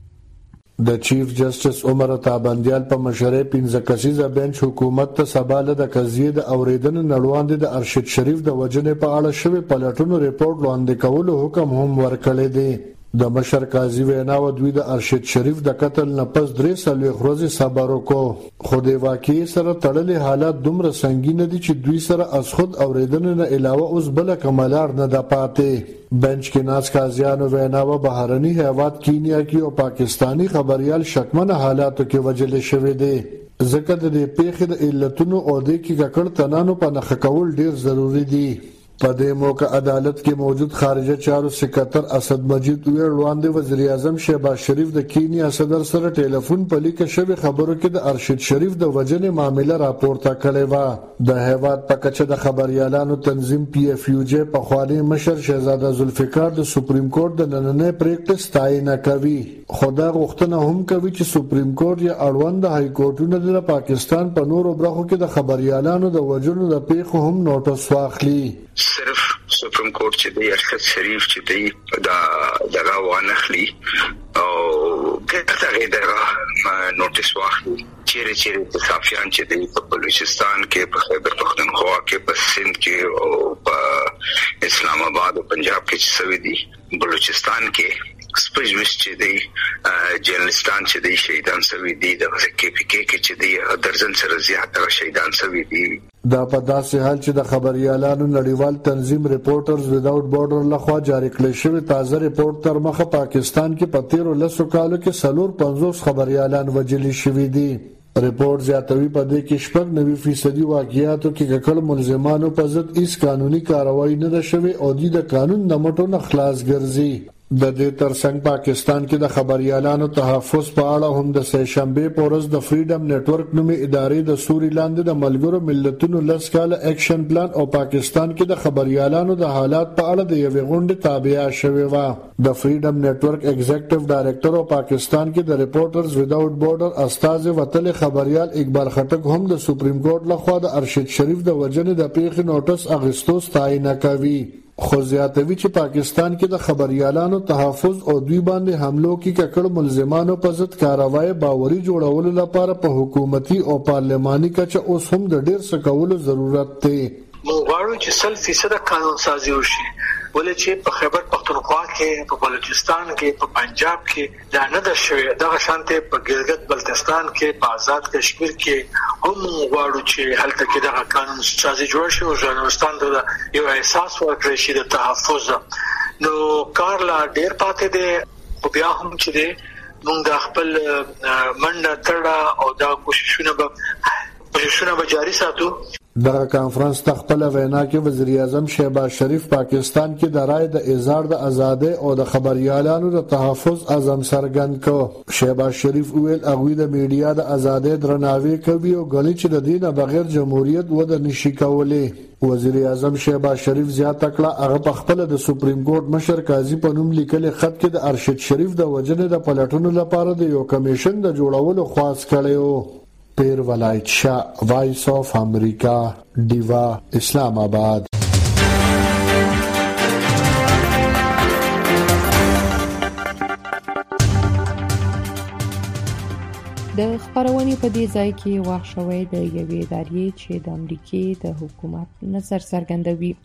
د چیف جسټس عمر عطا بندیال په مشرۍ پنځه کسیزه بنچ حکومت ته سباله د قضیې د اوریدنې نړوندې د ارشد شریف د وژنې په اړه شوی پلټونو ریپورت وړاندې کولو حکم هم ورکړی دی. د مشر قاضي ویناو دوی د ارشد شریف د قتل نه پس درې سالې خروزي صبر وکړو خو د واقعي سره تړلې حالات دومره سنگین دي چې دوی سره از خود اوریدنه نه علاوه اوس بل کمالار نه د پاتې. بنچ کې ناز قاضیانو ویناو بهرني هیواد کینیا کې او پاکستانی خبريال شکمن حالاتو کې وجل شوې دي. ځکه د دې پیښې د علتونو او د کې ککړ تنانو په نخ کول ډیر ضروری دي. په دې موقع عدالت کې موجود خارجه چارو سکرټر اسد مجید ویل وړاندې وزیر اعظم شهباز شریف د کینیا صدر سره ټلیفون په لیکه شوی خبرو کې د ارشد شریف د وژنې معاملې راپورته کړې و. د هیواد په کچه د خبريالانو تنظیم پی اف یو جی په خواني مشر شهزاده ذوالفقار د سپریم کورټ د نننې پریکټس ستاینه کوي. خدا غوښتنه هم کوي چې سپریم کورټ یا اړوند های کورټونه د پاکستان په نورو برخو کې د خبريالانو د وژنو د پیښو هم نوټس واخلي. صرف سپریم کورټ چې د ارشد شریف چې دی دا دغه وانخلی او ګټه دغه نوټس واخلي چیرې چیرې صحافیان چې دی په بلوچستان کې په خیبر پختونخوا کې په سند کې او په اسلام آباد او پنجاب کې چې سوي دي بلوچستان کې سپیشلیست چې دی جرنالستان چې دی شهیدان سوي دي د کې پی کې کې چې دی درجن سره زیاتره شهیدان سوي دي. دا په داسې حال چې د خبريالانو نړیوال تنظیم ریپورټرز وداوټ بارډر لخوا جاری کړی شوی تازه ریپورت تر مخه پاکستان کې په تیرو لسو کالو کې سلور پنځوس خبريالان وژل شوي دي. ریپورت زیاتوي په دې کې شپږ نوي فیصدي واقعیاتو کې ککړ ملزمانو په ضد هیڅ قانوني کاروایی نه ده شوې او د قانون د مټو نه خلاص ګرځي. د دې ترڅنګ پاکستان کې د خبريالانو تحفظ په اړه هم د سه شنبه په ورځ د فریډم نتورک نومي ادارې د سوري لاندې د ملګرو ملتونو لس کاله اکشن پلان او پاکستان کې د خبريالانو د حالات په اړه د یوې غونډې تابع شوی و. د فریډم نتورک ایگزیکټیو ډایریکټر او پاکستان کې د ریپورټرز وداوټ بارډر استاذ وتل خبريال اقبال خټک هم د سپریم کورټ لخوا د ارشد شریف د وژنې د پیښې نوټس اغستو ستاینه کوي. خو زیاتوي چې پاکستان کې د خبريالانو تحفظ او دوی باندې حملو کې ککړ ملزمانو په ضد کاروای باوري جوړولو لپاره په حکومتي او پارلماني کچه اوس هم د ډیر څه کولو ضرورت دی. موږ غواړو چې سل فیصد قانون سازي وشي ولې چې په خیبر پختونخوا کې په بلوچستان کې په پنجاب کې دا نه د شوی دغه شانته په ګلګت بلتستان کې په آزاد کشمیر کې هم غواړو چې هلته کې دغه قانون سازي جوړ شي او ژورنالستان ته یو احساس ورکړي شي د تحفظ. نو کار لا ډیر پاتې دی خو بیا هم چې دی موږ د خپل منډه تړه او دا کوششونه به کوششونه به جاري ساتو. دغه کانفرنس ته خپل وینا کې وزیر اعظم شهباز شریف پاکستان کې د رای د اظهار د ازادۍ او د خبريالانو د تحفظ اعظم سرګند کو. شهباز شریف ویل هغه د میډیا د ازادۍ درناوی کوي او غلي چې د دینه بغیر جمهوریت وده نشي کولای. وزیر اعظم شهباز شریف زیاته کړه هغه په خپل د سپریم کورټ مشر قاضي په نوم لیکل خط کې د ارشد شریف د وجنې د پلټونو لپاره د یو کمیشن د جوړولو خواست کړی. پیر ولایت شاه، وایس آف امریکا، دیوا، اسلام آباد. د خبرونې په دې ځای کې واخ شوی د یوې ادارې چې د امریکای د حکومت نظر څرګندوي.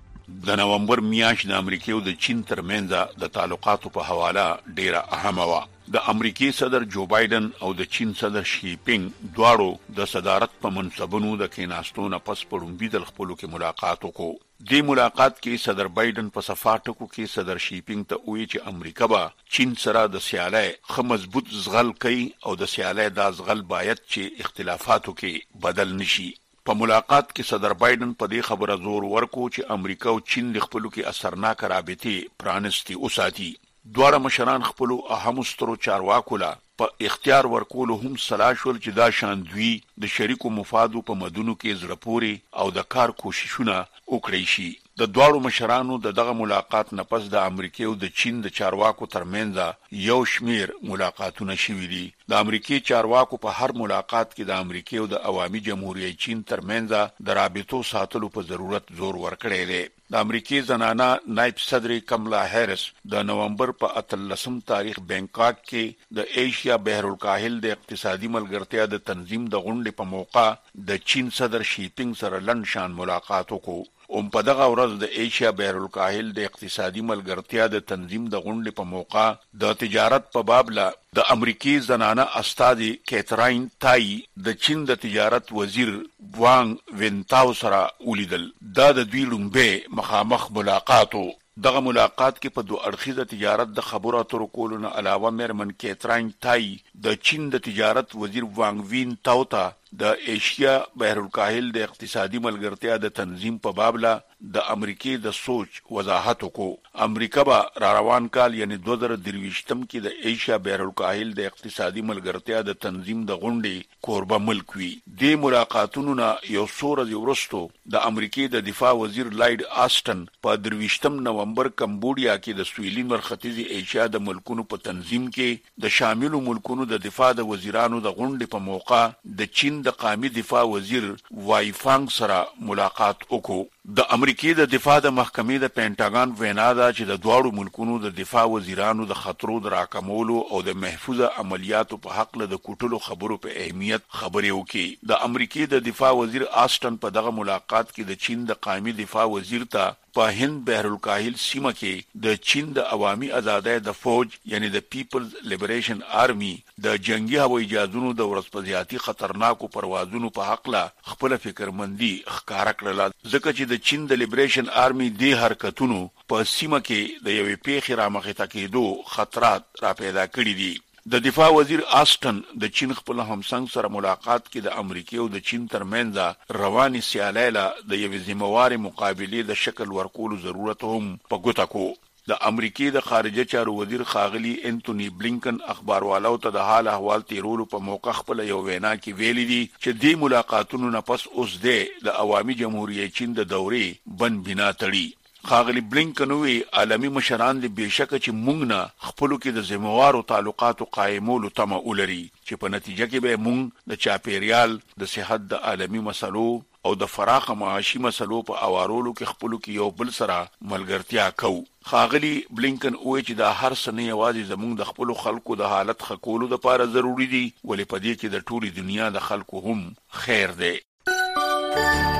د نومبر میاشت د امریکای او د چین ترمنځ د تعلقاتو په حواله ډیره اهمه و. د امریکای صدر جو بایدن او د چین صدر شي پینګ دواړو د صدارت په منصبونو د کیناستو نه پس پړومبي د خپلو کې ملاقات وکړو. د ملاقات کې صدر بایدن په صفاټکو کې صدر شي پینګ ته وایي چې امریکا به چین سره د سیالۍ خه مضبوط زغل کوي او د سیالۍ د زغل باید چې اختلافاتو کې بدل نشي. په ملاقات کې صدر بایدن په دې خبره زور ورکو چې امریکا او چین د خپلو کې اثرناک رابطې پرانستي وساتي. دواړه مشران خپل اهم سترو چارواکو لا په اختیار ورکول هم سلاشول چې دا شان دوی د شریکو مفادو په مدونو کې زړپوري او د کار کوششونه وکړي شي. د دواړو مشرانو د دغه ملاقات نه پس د امریکای او د چین د چارواکو ترمنځ یو شمیر ملاقاتونه شوي دي. د امریکای چارواکو په هر ملاقات کې د امریکای او د عوامي جمهوریت چین ترمنځ د رابطو ساتلو په ضرورت زور ورکړی دی. د امریکای زنانه نائب صدر کملا هریس د نومبر په اتلسم تاریخ بینکاک کې د ایشیا بحر الکاهل د اقتصادي ملګرتیا د تنظیم د غونډې په موقع د چین صدر شي پینګ سره لند شان ملاقات وکړو. اوم په دغه ورځ د ایشیا بحر الکاهل د اقتصادي ملګرتیا د تنظیم د غونډې په موقع د تجارت په باب لا د امریکای زنانه استادی کیتراین تای د چین د تجارت وزیر وانګ وینتاو سره ولیدل. دا د دوی لومبه مخامخ ملاقاتو. دغه ملاقات کې په دوه اړخیزه تجارت د خبرو اترو کولو نه علاوه مېرمن کیتراین تای د چین د تجارت وزیر وانګ وین تاو ته د ایشیا بحر الکاهل د اقتصادي ملګرتیا د تنظیم په باب لا د امریکای د سوچ وضاحت وکړو. امریکا به را روان کال یعنی دوه زره درویشتم کې د ایشیا بحر الکاهل د اقتصادي ملګرتیا د تنظیم د غونډې کوربه ملک وي. د ملاقاتونو نه یو څو ورځې وروسته د امریکای د دفاع وزیر لایډ آسټن په درویشتم نومبر کمبودیا کې د سویلي مرختیزي ایشیا د ملکونو په تنظیم کې د شاملو ملکونو د دفاع د وزیرانو د غونډې په موقع د چین د قومي دفاع وزیر وای فانګ سره ملاقات وکړو. د امریکای د دفاع د محکمې د پینټاګان وینا ده چې د دواړو ملکونو د دفاع وزیرانو د خطرو د راکمولو او د محفوظه عملیاتو په حق له د کوټلو خبرو په اهمیت خبرې وکړي. د امریکای د دفاع وزیر آسټن په دغه ملاقات کې د چین د قومي دفاع وزیر ته په هند بحر الکاهل سیمه کې د چین د عوامي ازادۍ د فوج یعنی د پیپلز لیبریشن آرمی د جنگي هوایي جهازونو د ورسپدياتي خطرناکو پروازونو په حق لا خپل فکرمندي ښکارا کړل. ځکه چې د چین د لیبریشن آرمی د حرکتونو په سیمه کې د یوې پیښې رامخې ته کېدو خطرات را پیدا کړي دي. د دفاع وزیر آسټن د چین خپل همسنګ سره ملاقات کې د امریکای او د چین ترمنځ رواني سیالۍ له د یوې ذمہوارې مقابله د شکل ورکولو ضرورت هم په ګوته کو. د امریکای د خارجه چارو وزیر خاغلی انټونی بلینکن اخباروالو ته د حال احوال تیرولو په موقع خپل یو وینا کې ویلي دي چې د ملاقاتونو نه پس اوس د عوامي جمهوریت چین د دورې بن بنا تړي. خاغلی بلینکن وی عالمی مشران دې بهشکه چې موږ نه خپلو کې د ذمہوارو تعلقاتو قائمولو تمه ولري چې په نتیجه کې به موږ د چاپیریال د صحت د عالمی مسلو او د فراخ معاشي مسلو په اوارولو کې خپلو کې یو بل سره ملګرتیا کوو. خاغلی بلینکن وی چې دا هر څه نه یوازې زموږ د خپلو خلکو د حالت خکولو لپاره ضروری دي ولې په دې کې د ټولي دنیا د خلکو هم خیر دی.